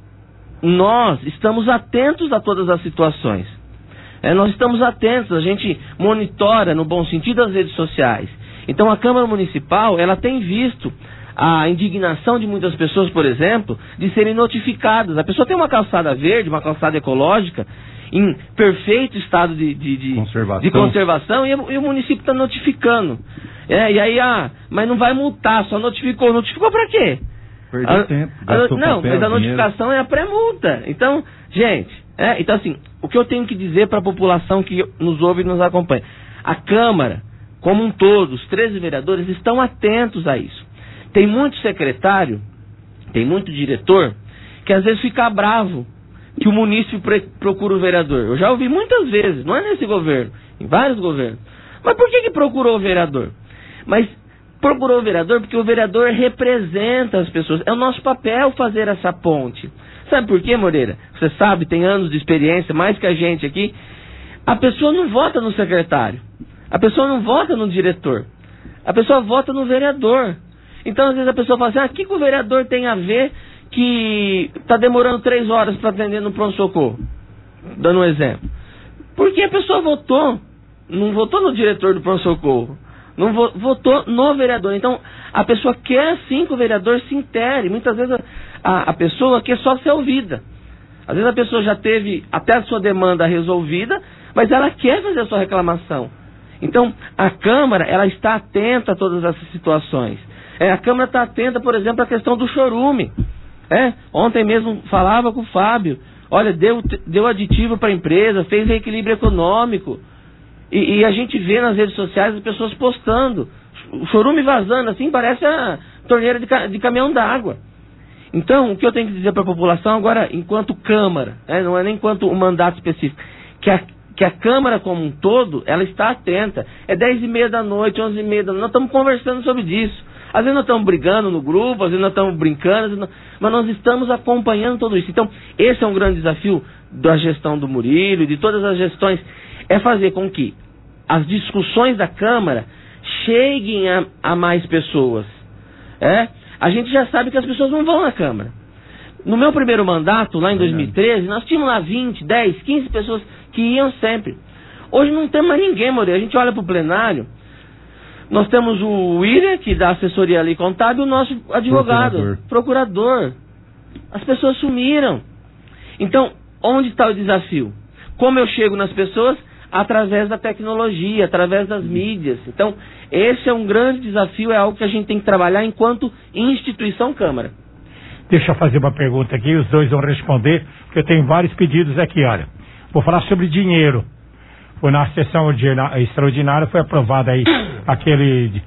nós estamos atentos a todas as situações. É, nós estamos atentos, a gente monitora, no bom sentido, as redes sociais. Então a Câmara Municipal, ela tem visto a indignação de muitas pessoas, por exemplo, de serem notificadas. A pessoa tem uma calçada verde, uma calçada ecológica, em perfeito estado de, de, de, conservação. de conservação, e, e o município está notificando. É, e aí, ah, mas não vai multar, só notificou. Notificou para quê? Perdeu a, tempo. A, não, papel, mas a notificação dinheiro. É a pré-multa. Então, gente, é, então assim, o que eu tenho que dizer para a população que nos ouve e nos acompanha, a Câmara, como um todo, os treze vereadores estão atentos a isso. Tem muito secretário, tem muito diretor, que às vezes fica bravo que o munícipe procura o vereador. Eu já ouvi muitas vezes, não é nesse governo, em vários governos. Mas por que que procurou o vereador? Mas procurou o vereador porque o vereador representa as pessoas. É o nosso papel fazer essa ponte. Sabe por quê, Moreira? Você sabe, tem anos de experiência, mais que a gente aqui. A pessoa não vota no secretário. A pessoa não vota no diretor. A pessoa vota no vereador. Então, às vezes, a pessoa fala assim, ah, o que, que o vereador tem a ver que está demorando três horas para atender no pronto-socorro? Dando um exemplo. Porque a pessoa votou. Não votou no diretor do pronto-socorro. Não vo, votou no vereador. Então, a pessoa quer sim que o vereador se intere. Muitas vezes a, a pessoa quer só ser ouvida. Às vezes a pessoa já teve até a sua demanda resolvida, mas ela quer fazer a sua reclamação. Então, a Câmara, ela está atenta a todas essas situações. É, a Câmara está atenta, por exemplo, à questão do chorume. É, ontem mesmo falava com o Fábio. Olha, deu, deu aditivo para a empresa, fez reequilíbrio econômico. E, e a gente vê nas redes sociais as pessoas postando. O chorume vazando, assim, parece a torneira de, de caminhão d'água. Então, o que eu tenho que dizer para a população agora, enquanto Câmara, né, não é nem enquanto um mandato específico, que a, que a Câmara como um todo, ela está atenta. É dez e meia da noite, onze e meia da noite, nós estamos conversando sobre isso. Às vezes nós estamos brigando no grupo, às vezes nós estamos brincando, nós... mas nós estamos acompanhando tudo isso. Então, esse é um grande desafio da gestão do Murilo e de todas as gestões, é fazer com que as discussões da Câmara cheguem a, a mais pessoas. É? A gente já sabe que as pessoas não vão na Câmara. No meu primeiro mandato, lá em dois mil e treze, nós tínhamos lá vinte, dez, quinze pessoas que iam sempre. Hoje não tem mais ninguém, Moreira. A gente olha para o plenário, nós temos o William, que dá assessoria ali contábil, e o nosso advogado, procurador. procurador. As pessoas sumiram. Então, onde está o desafio? Como eu chego nas pessoas? Através da tecnologia, através das mídias. Então, esse é um grande desafio, é algo que a gente tem que trabalhar enquanto instituição Câmara. Deixa eu fazer uma pergunta aqui, os dois vão responder, porque eu tenho vários pedidos aqui, olha. Vou falar sobre dinheiro. Foi na sessão extraordinária, foi aprovado aí aquele,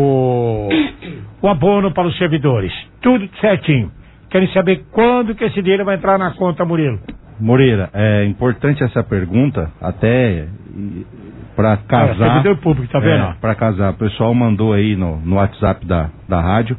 o, o abono para os servidores. Tudo certinho. Querem saber quando que esse dinheiro vai entrar na conta, Murilo? Moreira, é importante essa pergunta, até para casar. É, servidor público, tá vendo? É, para casar. O pessoal mandou aí no, no WhatsApp da, da rádio.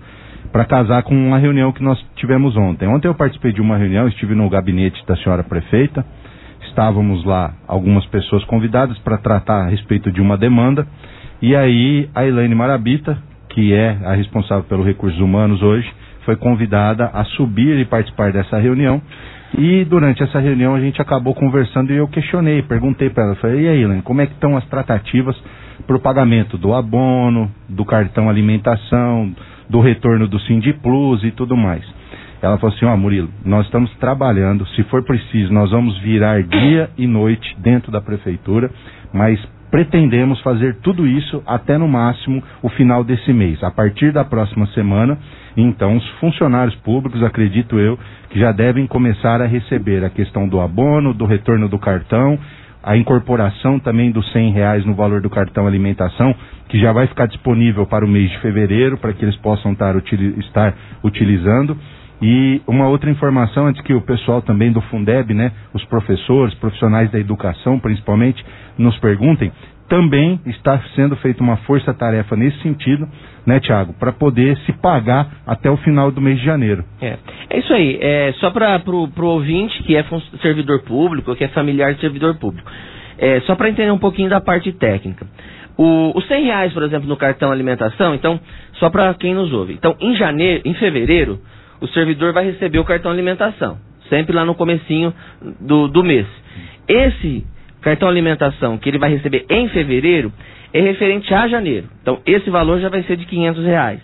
para casar com uma reunião que nós tivemos ontem. Ontem eu participei de uma reunião, estive no gabinete da senhora prefeita, estávamos lá algumas pessoas convidadas para tratar a respeito de uma demanda, e aí a Elaine Marabita, que é a responsável pelos recursos humanos hoje, foi convidada a subir e participar dessa reunião, e durante essa reunião a gente acabou conversando e eu questionei, perguntei para ela, falei, e aí Elaine, como é que estão as tratativas para o pagamento do abono, do cartão alimentação, do retorno do Sindiplus e tudo mais? Ela falou assim, ó, Murilo, nós estamos trabalhando, se for preciso, nós vamos virar dia e noite dentro da prefeitura, mas pretendemos fazer tudo isso até no máximo o final desse mês. A partir da próxima semana, então, os funcionários públicos, acredito eu, que já devem começar a receber a questão do abono, do retorno do cartão, a incorporação também dos cem reais no valor do cartão alimentação, que já vai ficar disponível para o mês de fevereiro, para que eles possam estar, utili- estar utilizando. E uma outra informação, antes que o pessoal também do Fundeb, né, os professores, profissionais da educação principalmente, nos perguntem, também está sendo feita uma força-tarefa nesse sentido, né, Tiago, para poder se pagar até o final do mês de janeiro. É, é isso aí, é, só para o ouvinte que é servidor público, que é familiar de servidor público, é, só para entender um pouquinho da parte técnica. O, os cem reais, por exemplo, no cartão alimentação, então, só para quem nos ouve. Então, em janeiro, em fevereiro, o servidor vai receber o cartão alimentação, sempre lá no comecinho do, do mês. Esse cartão alimentação que ele vai receber em fevereiro é referente a janeiro. Então, esse valor já vai ser de quinhentos reais.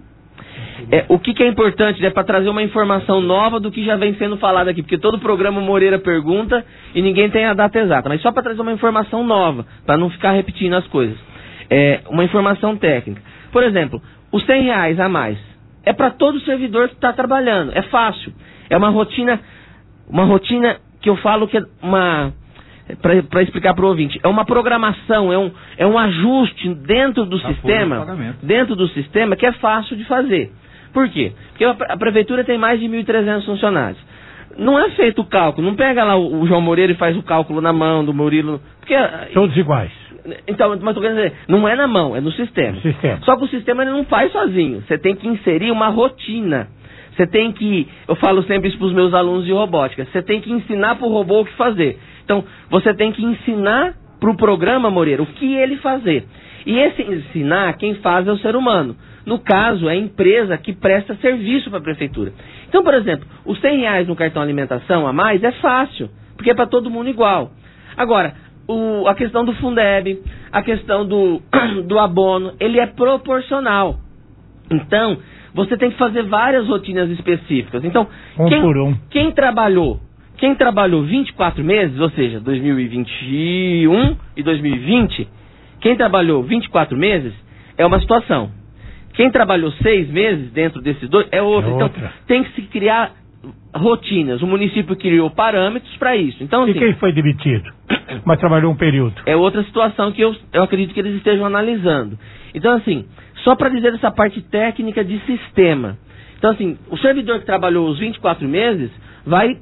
É, o que, que é importante é para trazer uma informação nova do que já vem sendo falado aqui, porque todo programa o Moreira pergunta e ninguém tem a data exata, mas só para trazer uma informação nova, para não ficar repetindo as coisas. É, uma informação técnica. Por exemplo, os cem reais a mais é para todo servidor que está trabalhando. É fácil. É uma rotina, uma rotina que eu falo que é uma, para explicar para o ouvinte, é uma programação, é um, é um ajuste dentro do sistema, dentro do sistema que é fácil de fazer. Por quê? Porque a, a prefeitura tem mais de mil e trezentos funcionários. Não é feito o cálculo, não pega lá o, o João Moreira e faz o cálculo na mão do Murilo. Porque, todos iguais. Então, mas estou querendo dizer, não é na mão, é no sistema. sistema. Só que o sistema ele não faz sozinho. Você tem que inserir uma rotina. Você tem que, eu falo sempre isso para os meus alunos de robótica, você tem que ensinar para o robô o que fazer. Então, você tem que ensinar para o programa, Moreira, o que ele fazer. E esse ensinar, quem faz é o ser humano. No caso, é a empresa que presta serviço para a prefeitura. Então, por exemplo, os cem reais no cartão alimentação a mais é fácil, porque é para todo mundo igual. Agora, o, a questão do Fundeb, a questão do, do abono, ele é proporcional. Então, você tem que fazer várias rotinas específicas. Então, um quem, por um. quem trabalhou, quem trabalhou vinte e quatro meses, ou seja, dois mil e vinte e um e dois mil e vinte, quem trabalhou vinte e quatro meses é uma situação. Quem trabalhou seis meses dentro desses dois é outra. É outra. Então, tem que se criar rotinas. O município criou parâmetros para isso. Então, e assim, quem foi demitido, mas trabalhou um período? É outra situação que eu, eu acredito que eles estejam analisando. Então, assim, só para dizer essa parte técnica de sistema. Então, assim, o servidor que trabalhou os vinte e quatro meses vai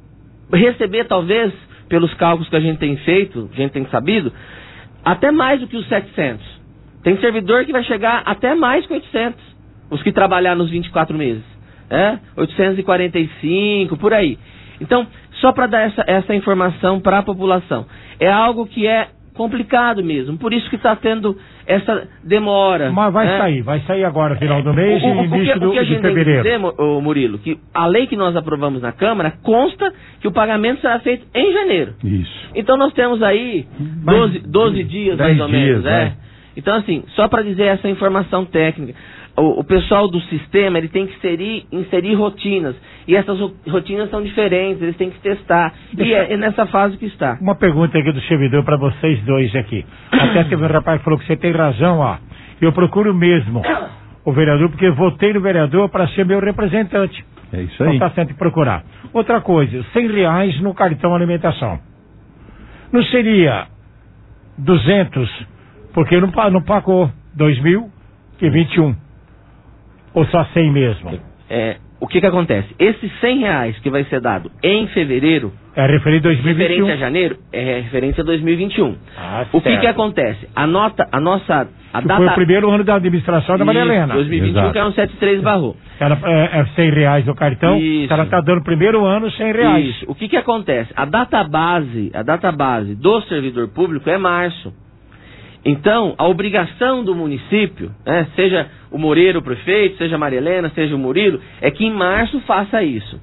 receber, talvez, pelos cálculos que a gente tem feito, a gente tem sabido, até mais do que os setecentos. Tem servidor que vai chegar até mais que oitocentos, os que trabalhar nos vinte e quatro meses. É? oitocentos e quarenta e cinco, por aí. Então, só para dar essa, essa informação para a população. É algo que é complicado mesmo, por isso que está tendo essa demora. Mas vai né? sair, vai sair agora, final do mês o, o, e início que, do, o que a de gente fevereiro. Tem que dizer, ô, Murilo, que a lei que nós aprovamos na Câmara consta que o pagamento será feito em janeiro. Isso. Então nós temos aí doze, doze dias mais ou menos, é. Né? Então, assim, só para dizer essa informação técnica, o, o pessoal do sistema, ele tem que inserir, inserir rotinas, e essas rotinas são diferentes, eles têm que testar, Deixa... e é, é nessa fase que está. Uma pergunta aqui do servidor para vocês dois aqui. Até teve um rapaz que falou que você tem razão, ó, eu procuro mesmo o vereador, porque votei no vereador para ser meu representante. É isso aí. Então está certo de procurar. Outra coisa, cem reais no cartão alimentação. Não seria duzentos, porque não, não pagou dois mil e vinte e um. Ou só cem mesmo? É, o que que acontece? Esses cem reais que vai ser dado em fevereiro... É referente a dois mil e vinte e um. Referente a janeiro, é referente a dois mil e vinte e um. Ah, o que certo. que acontece? A nota, a nossa... A que data... foi o primeiro ano da administração da Maria Isso, Helena. dois mil e vinte e um, Exato. que é um setenta e três barrou. Ela é, é cem reais no cartão, Isso. ela está dando primeiro ano cem reais. Isso. O que que acontece? A data base, a data base do servidor público é março. Então, a obrigação do município, né, seja o Moreira o prefeito, seja a Maria Helena, seja o Murilo, é que em março faça isso.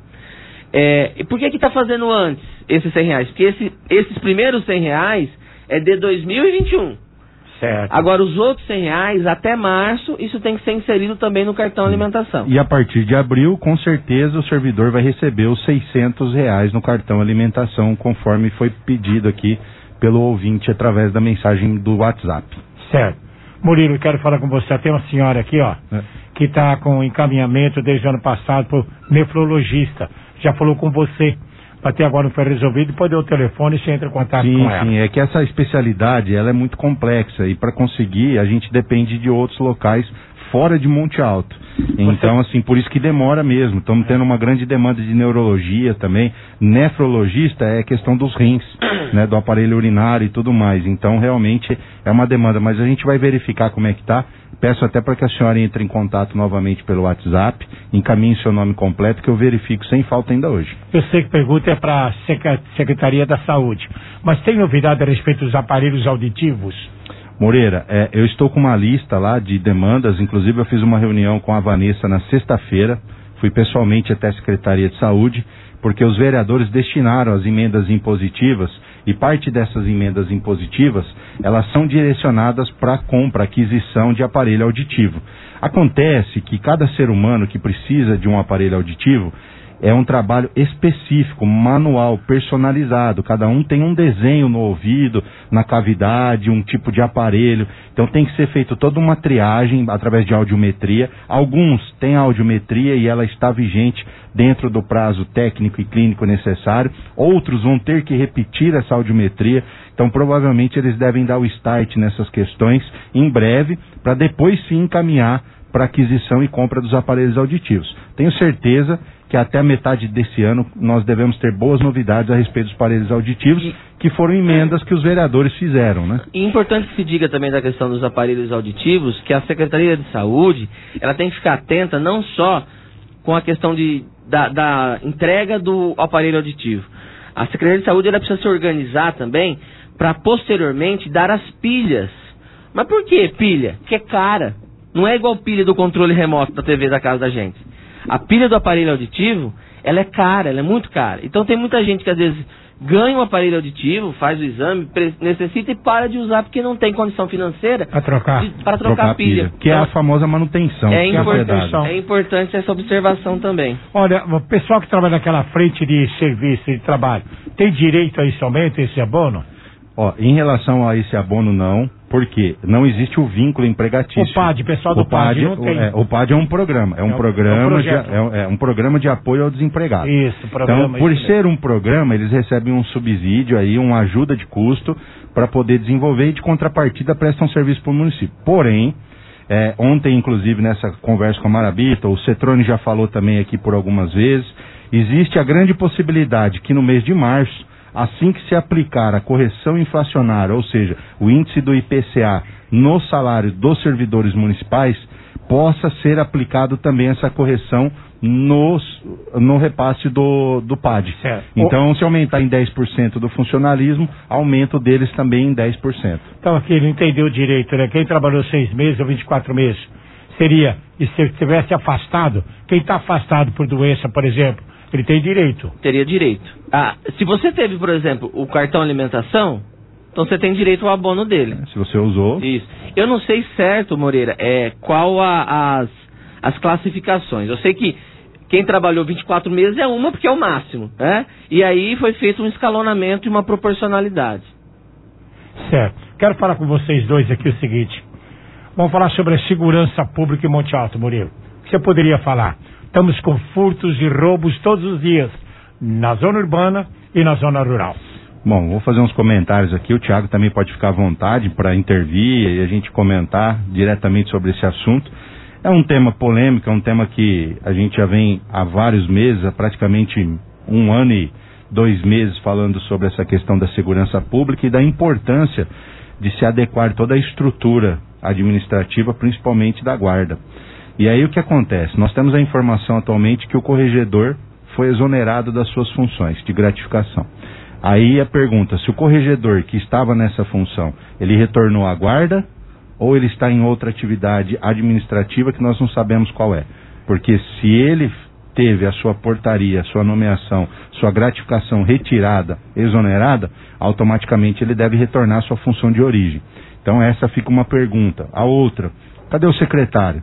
É, e por que que está fazendo antes esses cem reais? Porque esse, esses primeiros cem reais é de dois mil e vinte e um. Certo. Agora, os outros cem reais, até março, isso tem que ser inserido também no cartão alimentação. E a partir de abril, com certeza, o servidor vai receber os seiscentos reais no cartão alimentação, conforme foi pedido aqui pelo ouvinte através da mensagem do WhatsApp. Certo. Murilo, eu quero falar com você. Tem uma senhora aqui, ó, é. que está com encaminhamento desde o ano passado por nefrologista. Já falou com você. Até agora não foi resolvido, depois deu o telefone e você entra em contato sim, com ela. Sim, é que essa especialidade ela é muito complexa e para conseguir a gente depende de outros locais fora de Monte Alto. Então, assim, por isso que demora mesmo. Estamos tendo uma grande demanda de neurologia também. Nefrologista é questão dos rins, né, do aparelho urinário e tudo mais. Então, realmente é uma demanda. Mas a gente vai verificar como é que está. Peço até para que a senhora entre em contato novamente pelo WhatsApp, encaminhe seu nome completo, que eu verifico sem falta ainda hoje. Eu sei que pergunta é para a Secretaria da Saúde. Mas tem novidade a respeito dos aparelhos auditivos? Moreira, é, eu estou com uma lista lá de demandas, inclusive eu fiz uma reunião com a Vanessa na sexta-feira, fui pessoalmente até a Secretaria de Saúde, porque os vereadores destinaram as emendas impositivas, e parte dessas emendas impositivas, elas são direcionadas para compra, aquisição de aparelho auditivo. Acontece que cada ser humano que precisa de um aparelho auditivo, é um trabalho específico, manual, personalizado. Cada um tem um desenho no ouvido, na cavidade, um tipo de aparelho. Então tem que ser feito toda uma triagem através de audiometria. Alguns têm audiometria e ela está vigente dentro do prazo técnico e clínico necessário. Outros vão ter que repetir essa audiometria. Então provavelmente eles devem dar o start nessas questões em breve, para depois sim encaminhar para aquisição e compra dos aparelhos auditivos. Tenho certeza que até a metade desse ano nós devemos ter boas novidades a respeito dos aparelhos auditivos, e, que foram emendas que os vereadores fizeram, né? E é importante que se diga também da questão dos aparelhos auditivos, que a Secretaria de Saúde, ela tem que ficar atenta não só com a questão de, da, da entrega do aparelho auditivo. A Secretaria de Saúde ela precisa se organizar também para posteriormente dar as pilhas. Mas por que pilha? Porque é cara. Não é igual pilha do controle remoto da T V da casa da gente. A pilha do aparelho auditivo, ela é cara, ela é muito cara. Então tem muita gente que às vezes ganha um aparelho auditivo, faz o exame, necessita e para de usar porque não tem condição financeira para trocar, para trocar, trocar a pilha. pilha. Que então, é a famosa manutenção. É, que importante, é, é importante essa observação também. Olha, o pessoal que trabalha naquela frente de serviço, de trabalho, tem direito a esse aumento, a esse abono? Ó, em relação a esse abono, não, porque não existe o vínculo empregatício. O P A D, pessoal do o P A D, P A D não tem. O, é, o P A D é um programa, é um, é um programa, de, é, é um programa de apoio ao desempregado. Isso, programa. Então, por isso ser mesmo. um programa, eles recebem um subsídio aí, uma ajuda de custo para poder desenvolver e de contrapartida prestam serviço para o município. Porém, é, ontem, inclusive, nessa conversa com a Marabita, o Cetrone já falou também aqui por algumas vezes, existe a grande possibilidade que no mês de março, assim que se aplicar a correção inflacionária, ou seja, o índice do I P C A no salário dos servidores municipais, possa ser aplicado também essa correção nos, no repasse do, do P A D. Certo. Então, se aumentar em dez por cento do funcionalismo, aumento deles também em dez por cento. Então, aqui ele entendeu direito, né? Quem trabalhou seis meses ou vinte e quatro meses, seria, e se estivesse afastado, quem está afastado por doença, por exemplo, ele tem direito. Teria direito. Ah, se você teve, por exemplo, o cartão alimentação, então você tem direito ao abono dele. Se você usou. Isso. Eu não sei certo, Moreira, é, qual a, as, as classificações. Eu sei que quem trabalhou vinte e quatro meses é uma, porque é o máximo, né? E aí foi feito um escalonamento e uma proporcionalidade. Certo. Quero falar com vocês dois aqui o seguinte. Vamos falar sobre a segurança pública em Monte Alto, Murilo. O que você poderia falar? Estamos com furtos e roubos todos os dias, na zona urbana e na zona rural. Bom, vou fazer uns comentários aqui, o Thiago também pode ficar à vontade para intervir e a gente comentar diretamente sobre esse assunto. É um tema polêmico, é um tema que a gente já vem há vários meses, há praticamente um ano e dois meses falando sobre essa questão da segurança pública e da importância de se adequar toda a estrutura administrativa, principalmente da guarda. E aí o que acontece? Nós temos a informação atualmente que o corregedor foi exonerado das suas funções de gratificação. Aí a pergunta, se o corregedor que estava nessa função, ele retornou à guarda ou ele está em outra atividade administrativa que nós não sabemos qual é? Porque se ele teve a sua portaria, sua nomeação, sua gratificação retirada, exonerada, automaticamente ele deve retornar à sua função de origem. Então essa fica uma pergunta. A outra, cadê o secretário?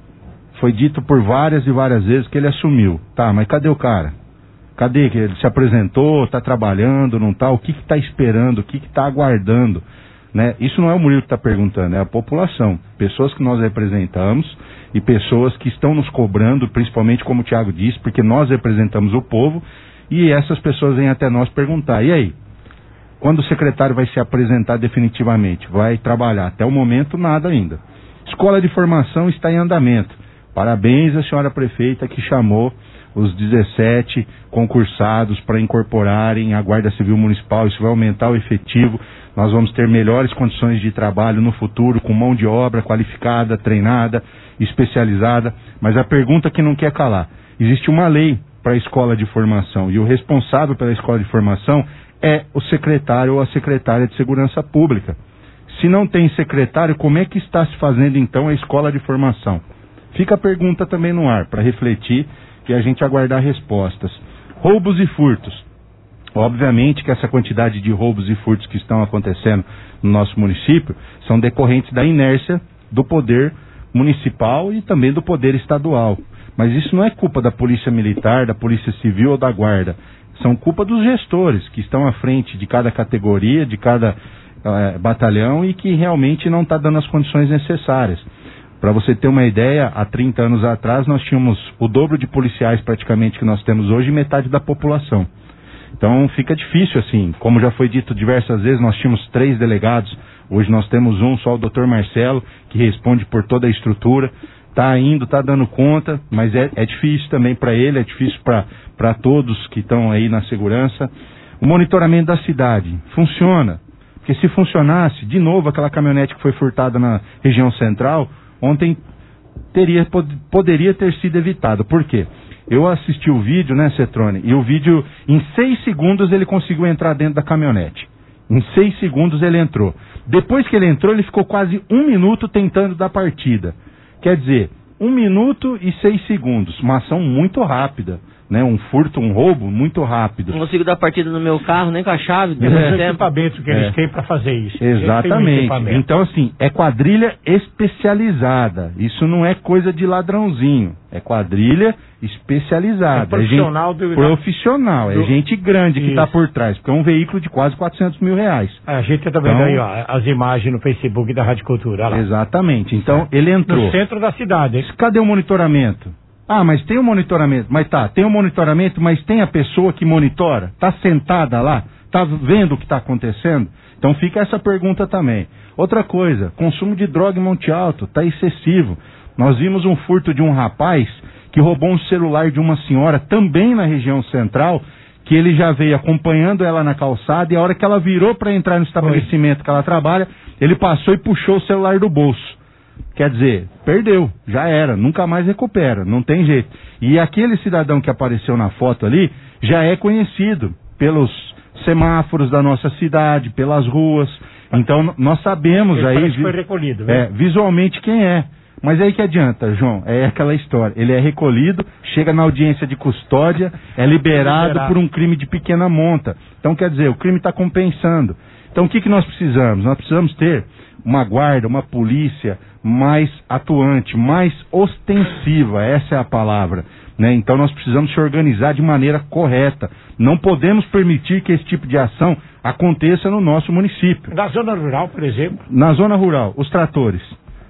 Foi dito por várias e várias vezes que ele assumiu. Tá, mas cadê o cara? Cadê que ele se apresentou, está trabalhando, não está? O que está esperando? O que está aguardando? Né? Isso não é o Murilo que está perguntando, é a população. Pessoas que nós representamos e pessoas que estão nos cobrando, principalmente como o Thiago disse, porque nós representamos o povo e essas pessoas vêm até nós perguntar, e aí? Quando o secretário vai se apresentar definitivamente? Vai trabalhar? Até o momento, nada ainda. Escola de formação está em andamento. Parabéns à senhora prefeita que chamou os dezessete concursados para incorporarem a Guarda Civil Municipal. Isso vai aumentar o efetivo. Nós vamos ter melhores condições de trabalho no futuro, com mão de obra qualificada, treinada, especializada. Mas a pergunta que não quer calar, existe uma lei para a escola de formação e o responsável pela escola de formação é o secretário ou a secretária de Segurança Pública. Se não tem secretário, como é que está se fazendo então a escola de formação? Fica a pergunta também no ar, para refletir e a gente aguardar respostas. Roubos e furtos. Obviamente que essa quantidade de roubos e furtos que estão acontecendo no nosso município são decorrentes da inércia do poder municipal e também do poder estadual. Mas isso não é culpa da Polícia Militar, da Polícia Civil ou da Guarda. São culpa dos gestores que estão à frente de cada categoria, de cada uh, batalhão e que realmente não está dando as condições necessárias. Para você ter uma ideia, há trinta anos atrás nós tínhamos o dobro de policiais praticamente que nós temos hoje e metade da população. Então fica difícil assim, como já foi dito diversas vezes, nós tínhamos três delegados, hoje nós temos um, só o doutor Marcelo, que responde por toda a estrutura, está indo, está dando conta, mas é, é difícil também para ele, é difícil para todos que estão aí na segurança. O monitoramento da cidade funciona, porque se funcionasse, de novo aquela caminhonete que foi furtada na região central, ontem teria, pod, poderia ter sido evitado. Por quê? Eu assisti o vídeo, né, Cetrone? E o vídeo, em seis segundos ele conseguiu entrar dentro da caminhonete. Em seis segundos ele entrou. Depois que ele entrou, ele ficou quase um minuto tentando dar partida. Quer dizer, um minuto e seis segundos. Uma ação muito rápida. Né, um furto, um roubo muito rápido. Não consigo dar partida no meu carro, nem com a chave. É o equipamento que eles é. têm para fazer isso. Exatamente. Um então, assim, é quadrilha especializada. Isso não é coisa de ladrãozinho. É quadrilha especializada. É profissional. É gente, do, profissional. Do, é gente grande que está por trás. Porque é um veículo de quase quatrocentos mil reais. A gente está vendo então, aí ó, as imagens no Facebook da Rádio Cultura. Lá. Exatamente. Então, ele entrou. No centro da cidade. Hein? Cadê o monitoramento? Ah, mas tem o monitoramento. Mas tá, tem o monitoramento, mas tem a pessoa que monitora? Está sentada lá? Está vendo o que está acontecendo? Então fica essa pergunta também. Outra coisa, consumo de droga em Monte Alto está excessivo. Nós vimos um furto de um rapaz que roubou um celular de uma senhora também na região central, que ele já veio acompanhando ela na calçada e a hora que ela virou para entrar no estabelecimento Oi. que ela trabalha, ele passou e puxou o celular do bolso. Quer dizer, perdeu, já era, nunca mais recupera, não tem jeito. E aquele cidadão que apareceu na foto ali já é conhecido pelos semáforos da nossa cidade, pelas ruas. Então nós sabemos ele aí vi foi recolhido, é, visualmente quem é. Mas aí que adianta, João? É aquela história. Ele é recolhido, chega na audiência de custódia, é liberado, liberado. por um crime de pequena monta. Então quer dizer, o crime está compensando. Então o que, que nós precisamos? Nós precisamos ter uma guarda, uma polícia mais atuante, mais ostensiva, essa é a palavra, né? Então nós precisamos se organizar de maneira correta. Não podemos permitir que esse tipo de ação aconteça no nosso município. Na zona rural, por exemplo? Na zona rural, os tratores.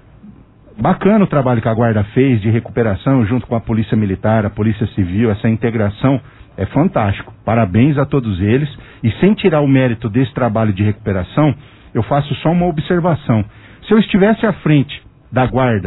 Bacana o trabalho que a Guarda fez de recuperação junto com a Polícia Militar, a Polícia Civil, essa integração é fantástico. Parabéns a todos eles. E sem tirar o mérito desse trabalho de recuperação, eu faço só uma observação. Se eu estivesse à frente da Guarda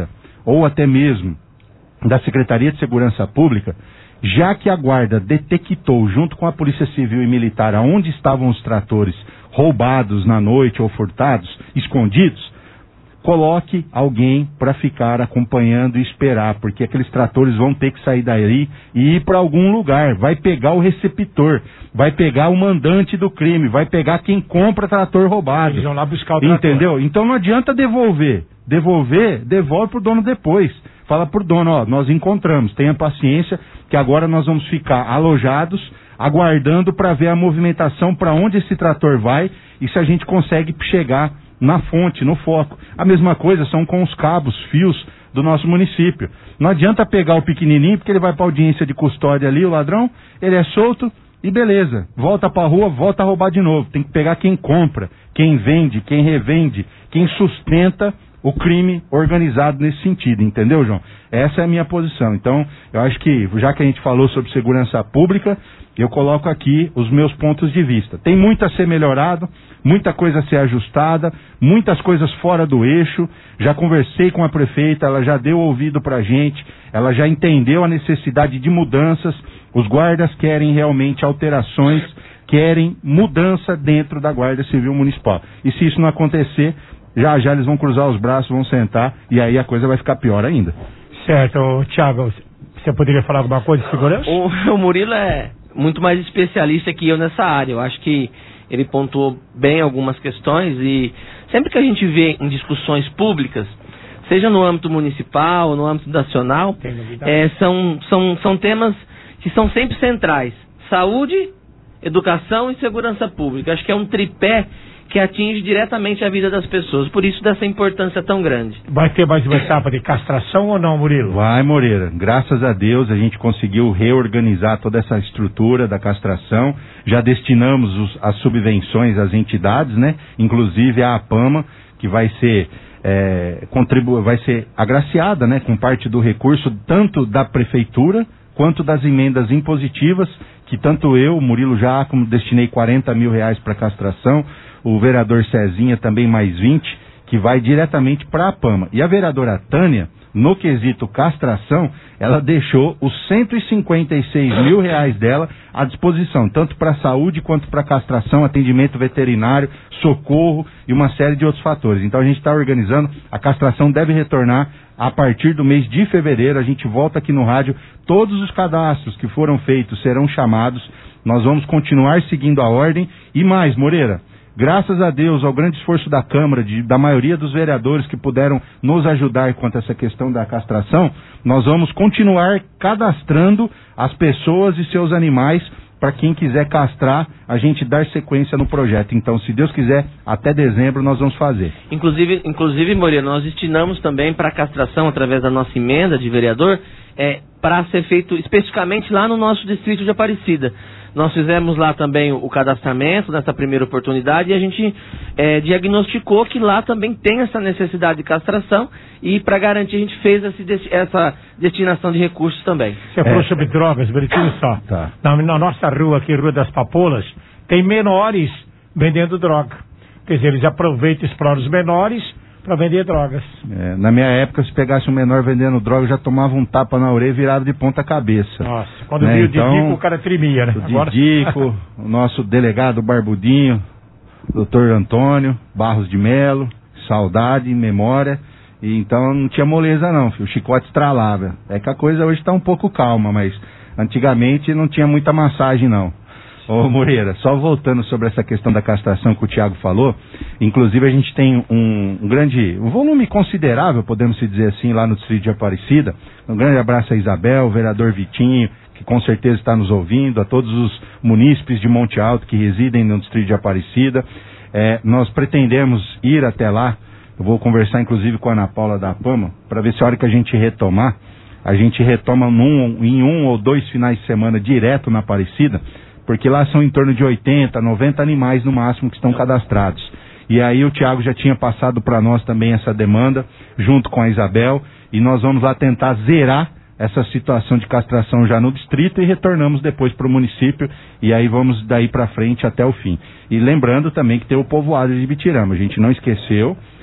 ou até mesmo da Secretaria de Segurança Pública, já que a guarda detectou, junto com a Polícia Civil e Militar, aonde estavam os tratores roubados na noite ou furtados, escondidos, coloque alguém para ficar acompanhando e esperar, porque aqueles tratores vão ter que sair daí e ir para algum lugar, vai pegar o receptor, vai pegar o mandante do crime, vai pegar quem compra trator roubado. Eles vão lá buscar o trator. Entendeu? Então não adianta devolver. Devolver, devolve pro dono depois. Fala pro dono, ó, nós encontramos, tenha paciência, que agora nós vamos ficar alojados, aguardando para ver a movimentação, para onde esse trator vai e se a gente consegue chegar na fonte, no foco. A mesma coisa são com os cabos, fios do nosso município. Não adianta pegar o pequenininho, porque ele vai para audiência de custódia ali, o ladrão, ele é solto e beleza. Volta para a rua, volta a roubar de novo. Tem que pegar quem compra, quem vende, quem revende, quem sustenta o crime organizado nesse sentido, entendeu, João? Essa é a minha posição. Então, eu acho que, já que a gente falou sobre segurança pública, eu coloco aqui os meus pontos de vista. Tem muito a ser melhorado, muita coisa a ser ajustada, muitas coisas fora do eixo. Já conversei com a prefeita, ela já deu ouvido pra gente, ela já entendeu a necessidade de mudanças. Os guardas querem realmente alterações, querem mudança dentro da Guarda Civil Municipal. E se isso não acontecer, já já eles vão cruzar os braços, vão sentar, e aí a coisa vai ficar pior ainda. Certo, Thiago, você poderia falar alguma coisa de segurança? O, o Murilo é muito mais especialista que eu nessa área. Eu acho que ele pontuou bem algumas questões e sempre que a gente vê em discussões públicas, seja no âmbito municipal ou no âmbito nacional, é, são, são, são temas que são sempre centrais. Saúde, educação e segurança pública. Acho que é um tripé que atinge diretamente a vida das pessoas. Por isso dessa importância tão grande. Vai ter mais uma etapa de castração ou não, Murilo? Vai, Moreira. Graças a Deus a gente conseguiu reorganizar toda essa estrutura da castração. Já destinamos os, as subvenções às entidades, né? Inclusive a APAMA, que vai ser, é, contribu- vai ser agraciada, né? Com parte do recurso tanto da prefeitura quanto das emendas impositivas, que tanto eu, Murilo já, como destinei quarenta mil reais para castração, o vereador Cezinha também mais vinte, que vai diretamente para a APAMA. E a vereadora Tânia, no quesito castração, ela deixou os cento e cinquenta e seis mil reais dela à disposição, tanto para saúde quanto para castração, atendimento veterinário, socorro e uma série de outros fatores. Então a gente está organizando, a castração deve retornar a partir do mês de fevereiro. A gente volta aqui no rádio, todos os cadastros que foram feitos serão chamados, nós vamos continuar seguindo a ordem e mais, Moreira. Graças a Deus, ao grande esforço da Câmara, de, da maioria dos vereadores que puderam nos ajudar quanto a essa questão da castração, nós vamos continuar cadastrando as pessoas e seus animais para quem quiser castrar, a gente dar sequência no projeto. Então, se Deus quiser, até dezembro nós vamos fazer. Inclusive, inclusive Moreira, nós destinamos também para a castração, através da nossa emenda de vereador, é, para ser feito especificamente lá no nosso distrito de Aparecida. Nós fizemos lá também o cadastramento nessa primeira oportunidade e a gente é, diagnosticou que lá também tem essa necessidade de castração e para garantir a gente fez esse, essa destinação de recursos também. Você falou é. sobre drogas, Beritinho, só. Tá. Na, na nossa rua aqui, Rua das Papolas, tem menores vendendo droga. Quer dizer, eles aproveitam e exploram os menores para vender drogas. É, na minha época, se pegasse um menor vendendo droga, já tomava um tapa na orelha e virava de ponta cabeça. Nossa, quando né? viu o então, Didico, o cara tremia, né? O Agora... Didico, o nosso delegado Barbudinho, doutor Antônio Barros de Melo, saudade, memória, e então não tinha moleza não, filho. O chicote estralava. É que a coisa hoje está um pouco calma, mas antigamente não tinha muita massagem não. Ô Moreira, só voltando sobre essa questão da castração que o Thiago falou, inclusive a gente tem um, um grande, um volume considerável, podemos dizer assim, lá no distrito de Aparecida. Um grande abraço a Isabel, o vereador Vitinho, que com certeza está nos ouvindo, a todos os munícipes de Monte Alto que residem no distrito de Aparecida. É, nós pretendemos ir até lá, eu vou conversar inclusive com a Ana Paula da APAMA, para ver se a hora que a gente retomar, a gente retoma num, em um ou dois finais de semana direto na Aparecida, porque lá são em torno de oitenta, noventa animais no máximo que estão cadastrados. E aí o Thiago já tinha passado para nós também essa demanda, junto com a Isabel, e nós vamos lá tentar zerar essa situação de castração já no distrito e retornamos depois para o município, e aí vamos daí para frente até o fim. E lembrando também que tem o povoado de Ibitirama, a gente não esqueceu,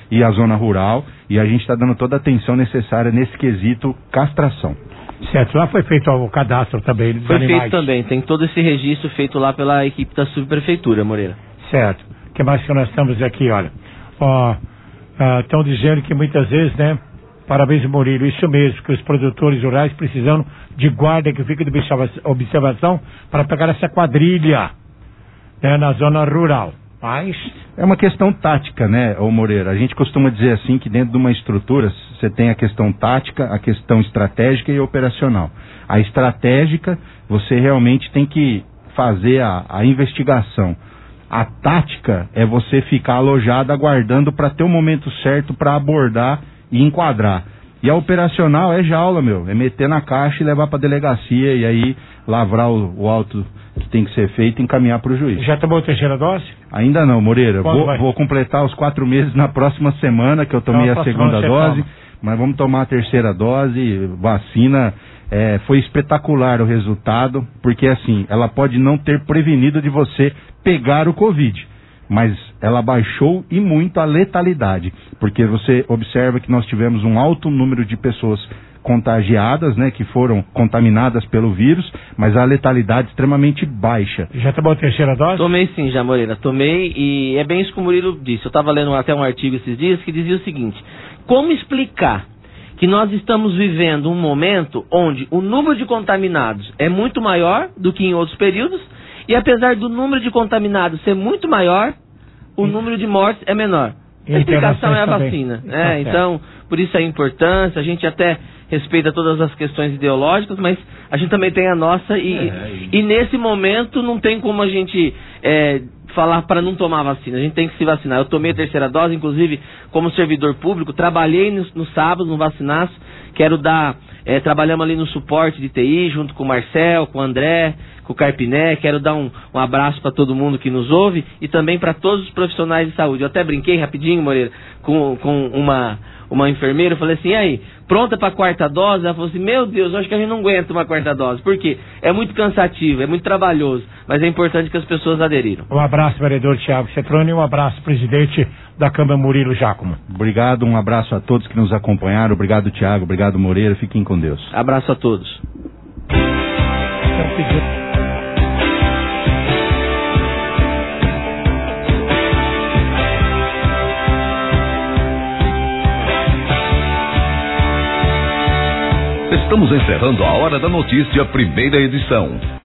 e a zona rural, e a gente está dando toda a atenção necessária nesse quesito castração. Certo, lá foi feito o cadastro também dos Foi animais. feito também, tem todo esse registro feito lá pela equipe da subprefeitura, Moreira. Certo. O que mais que nós estamos aqui, olha? Ó, estão dizendo que muitas vezes, né? Parabéns, Murilo, isso mesmo, que os produtores rurais precisam de guarda que fica de observação para pegar essa quadrilha, né, na zona rural. Mas é uma questão tática, né, ô Moreira? A gente costuma dizer assim que dentro de uma estrutura você tem a questão tática, a questão estratégica e operacional. A estratégica, você realmente tem que fazer a, a investigação. A tática é você ficar alojado aguardando para ter o momento certo para abordar e enquadrar. E a operacional é jaula, meu. É meter na caixa e levar para delegacia e aí lavrar o, o auto que tem que ser feito e encaminhar para o juiz. Já tomou a terceira dose? Ainda não, Moreira. Vou, vou completar os quatro meses na próxima semana que eu tomei então, a segunda dose. Toma. Mas vamos tomar a terceira dose, vacina. É, foi espetacular o resultado, porque assim, ela pode não ter prevenido de você pegar o Covid, mas ela baixou e muito a letalidade, porque você observa que nós tivemos um alto número de pessoas contagiadas, né, que foram contaminadas pelo vírus, mas a letalidade extremamente baixa. Já tomou a terceira dose? Tomei sim, já, Moreira, tomei, e é bem isso que o Murilo disse. Eu estava lendo até um artigo esses dias que dizia o seguinte: como explicar que nós estamos vivendo um momento onde o número de contaminados é muito maior do que em outros períodos, e apesar do número de contaminados ser muito maior, o número de mortes é menor. A explicação é a vacina. É, então, por isso a importância, a gente até respeita todas as questões ideológicas, mas a gente também tem a nossa, e, é, e... e nesse momento não tem como a gente é, falar para não tomar vacina, a gente tem que se vacinar. Eu tomei a terceira dose, inclusive como servidor público, trabalhei no, no sábado, no vacinaço, quero dar, é, trabalhamos ali no suporte de T I, junto com o Marcel, com o André, com o Carpiné, quero dar um, um abraço para todo mundo que nos ouve e também para todos os profissionais de saúde. Eu até brinquei rapidinho, Moreira, com, com uma, uma enfermeira, eu falei assim, e aí, pronta para a quarta dose? Ela falou assim, meu Deus, eu acho que a gente não aguenta uma quarta dose, por quê? É muito cansativo, é muito trabalhoso, mas é importante que as pessoas aderiram. Um abraço, vereador Tiago Cetrone, e um abraço, presidente da Câmara, Murilo Giacomo. Obrigado, um abraço a todos que nos acompanharam, obrigado Tiago, obrigado Moreira, fiquem com Deus. Abraço a todos. Estamos encerrando a Hora da Notícia, primeira edição.